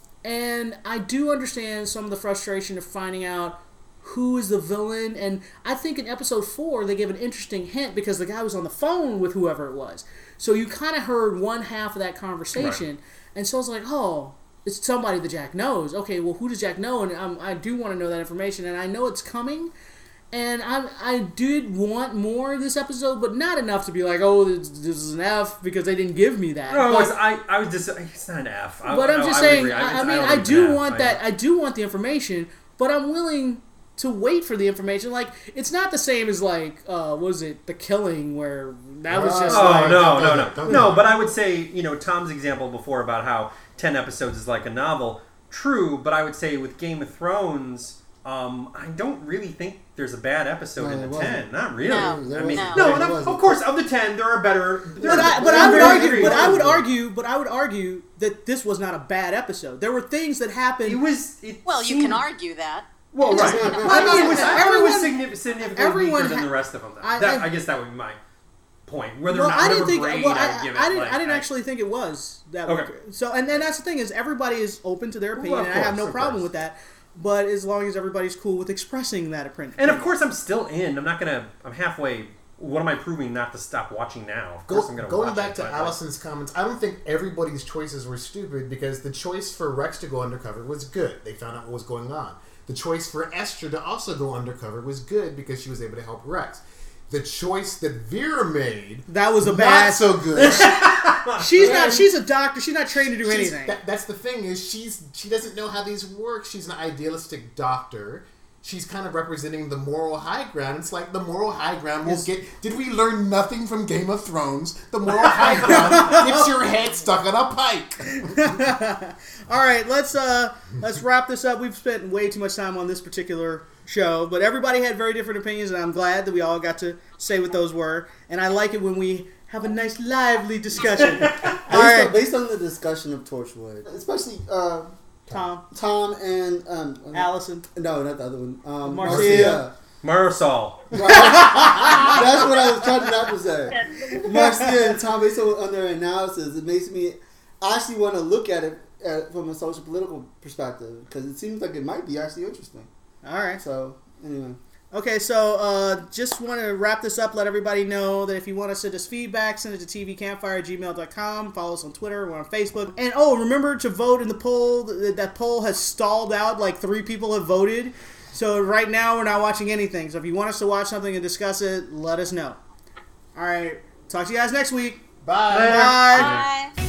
A: and I do understand some of the frustration of finding out who is the villain. And I think in episode four, they gave an interesting hint because the guy was on the phone with whoever it was. So you kind of heard one half of that conversation.
D: Right.
A: And so I was like, oh, it's somebody that Jack knows. Okay, well, who does Jack know? And um, I do want to know that information. And I know it's coming. And I I did want more of this episode, but not enough to be like, oh, this, this is an F because they didn't give me that.
D: No,
A: But-
D: it's, I, I was just, it's not an F. I,
A: but I'm
D: no,
A: just
D: I would
A: saying.
D: agree.
A: I, I
D: it's-
A: mean,
D: don't
A: I,
D: think it's
A: do
D: an F.
A: want
D: I-
A: that. I do want the information, but I'm willing to wait for the information. Like, it's not the same as like, uh, what was it, The Killing, where that was just
C: Oh,
D: Oh,
A: like,
D: no,
C: don't
D: no,
C: do
D: no.
C: that, don't do
D: No,
C: that.
D: but I would say, you know, Tom's example before about how ten episodes is like a novel, true, but I would say with Game of Thrones, um, I don't really think there's a bad episode
B: No,
D: in
B: there
D: the
B: wasn't.
D: ten. Not really.
E: No,
B: There
D: I mean,
B: wasn't.
D: no,
E: No.
D: and
B: There
D: of, of
B: wasn't.
D: course, of the ten, there are better. There
A: But
D: are,
A: I, but
D: there
A: I
D: are
A: would
D: very
A: argue,
D: great
A: but I would
D: episodes.
A: argue, but I would argue that this was not a bad episode. There were things that happened.
D: It was. It
E: Well, you
D: seemed-
E: can argue that.
D: Well, right.
E: Just-
D: I thought it was. I thought it was
A: Everyone-
D: signifi- significantly
A: everyone
D: weaker than
A: ha-
D: the rest of them. Though.
A: I-
D: that,
A: I-
D: I guess that would be my point. Whether
A: well,
D: or not
A: I didn't
D: whatever
A: think.
D: grade
A: Well,
D: I
A: I,
D: would give it.
A: I didn't.
D: like,
A: I didn't actually think it was that.
D: Okay.
A: weak. So, and then that's the thing is everybody is open to their opinion,
D: Well, of
A: and I have
D: course,
A: no
D: of
A: problem
D: course.
A: with that. But as long as everybody's cool with expressing that opinion.
D: And of course, I'm still in. I'm not gonna. I'm halfway. What am I proving not to stop watching now? Of course,
C: Go,
D: I'm gonna
C: going
D: watch
C: back
D: it,
C: to
D: but, like,
C: Allison's comments, I don't think everybody's choices were stupid because the choice for Rex to go undercover was good. They found out what was going on. The choice for Esther to also go undercover was good because she was able to help Rex. The choice that Vera made
A: that was a
C: not
A: bad.
C: so good.
A: She's not. She's a doctor. She's not trained to do
C: She's-
A: anything.
C: that- that's the thing is she's she doesn't know how these work. She's an idealistic doctor. She's kind of representing the moral high ground. It's like the moral high ground will
A: Is-
C: get. Did we learn nothing from Game of Thrones? The moral high ground gets your head stuck on a pike.
A: All right, let's uh let's wrap this up. We've spent way too much time on this particular show, but everybody had very different opinions, and I'm glad that we all got to say what those were. And I like it when we have a nice, lively discussion. All
B: Based,
A: right.
B: on, based on the discussion of Torchwood, especially uh,
A: Tom,
B: Tom and um,
A: Allison.
B: No, not the other one. Um,
A: Marcia.
B: Marcia.
D: Marisol.
B: Right. That's what I was trying not to say. Marcia and Tom, based on their analysis, it makes me actually want to look at it at, from a social political perspective because it seems like it might be actually interesting.
A: All right.
B: So anyway.
A: Okay, so uh, just want to wrap this up. Let everybody know that if you want to send us feedback, send it to t v campfire at gmail dot com. Follow us on Twitter. We're on Facebook. And, oh, remember to vote in the poll. That, that poll has stalled out. Like, three people have voted. So right now we're not watching anything. So if you want us to watch something and discuss it, let us know. All right. Talk to you guys next week.
C: Bye.
A: Bye.
E: Bye.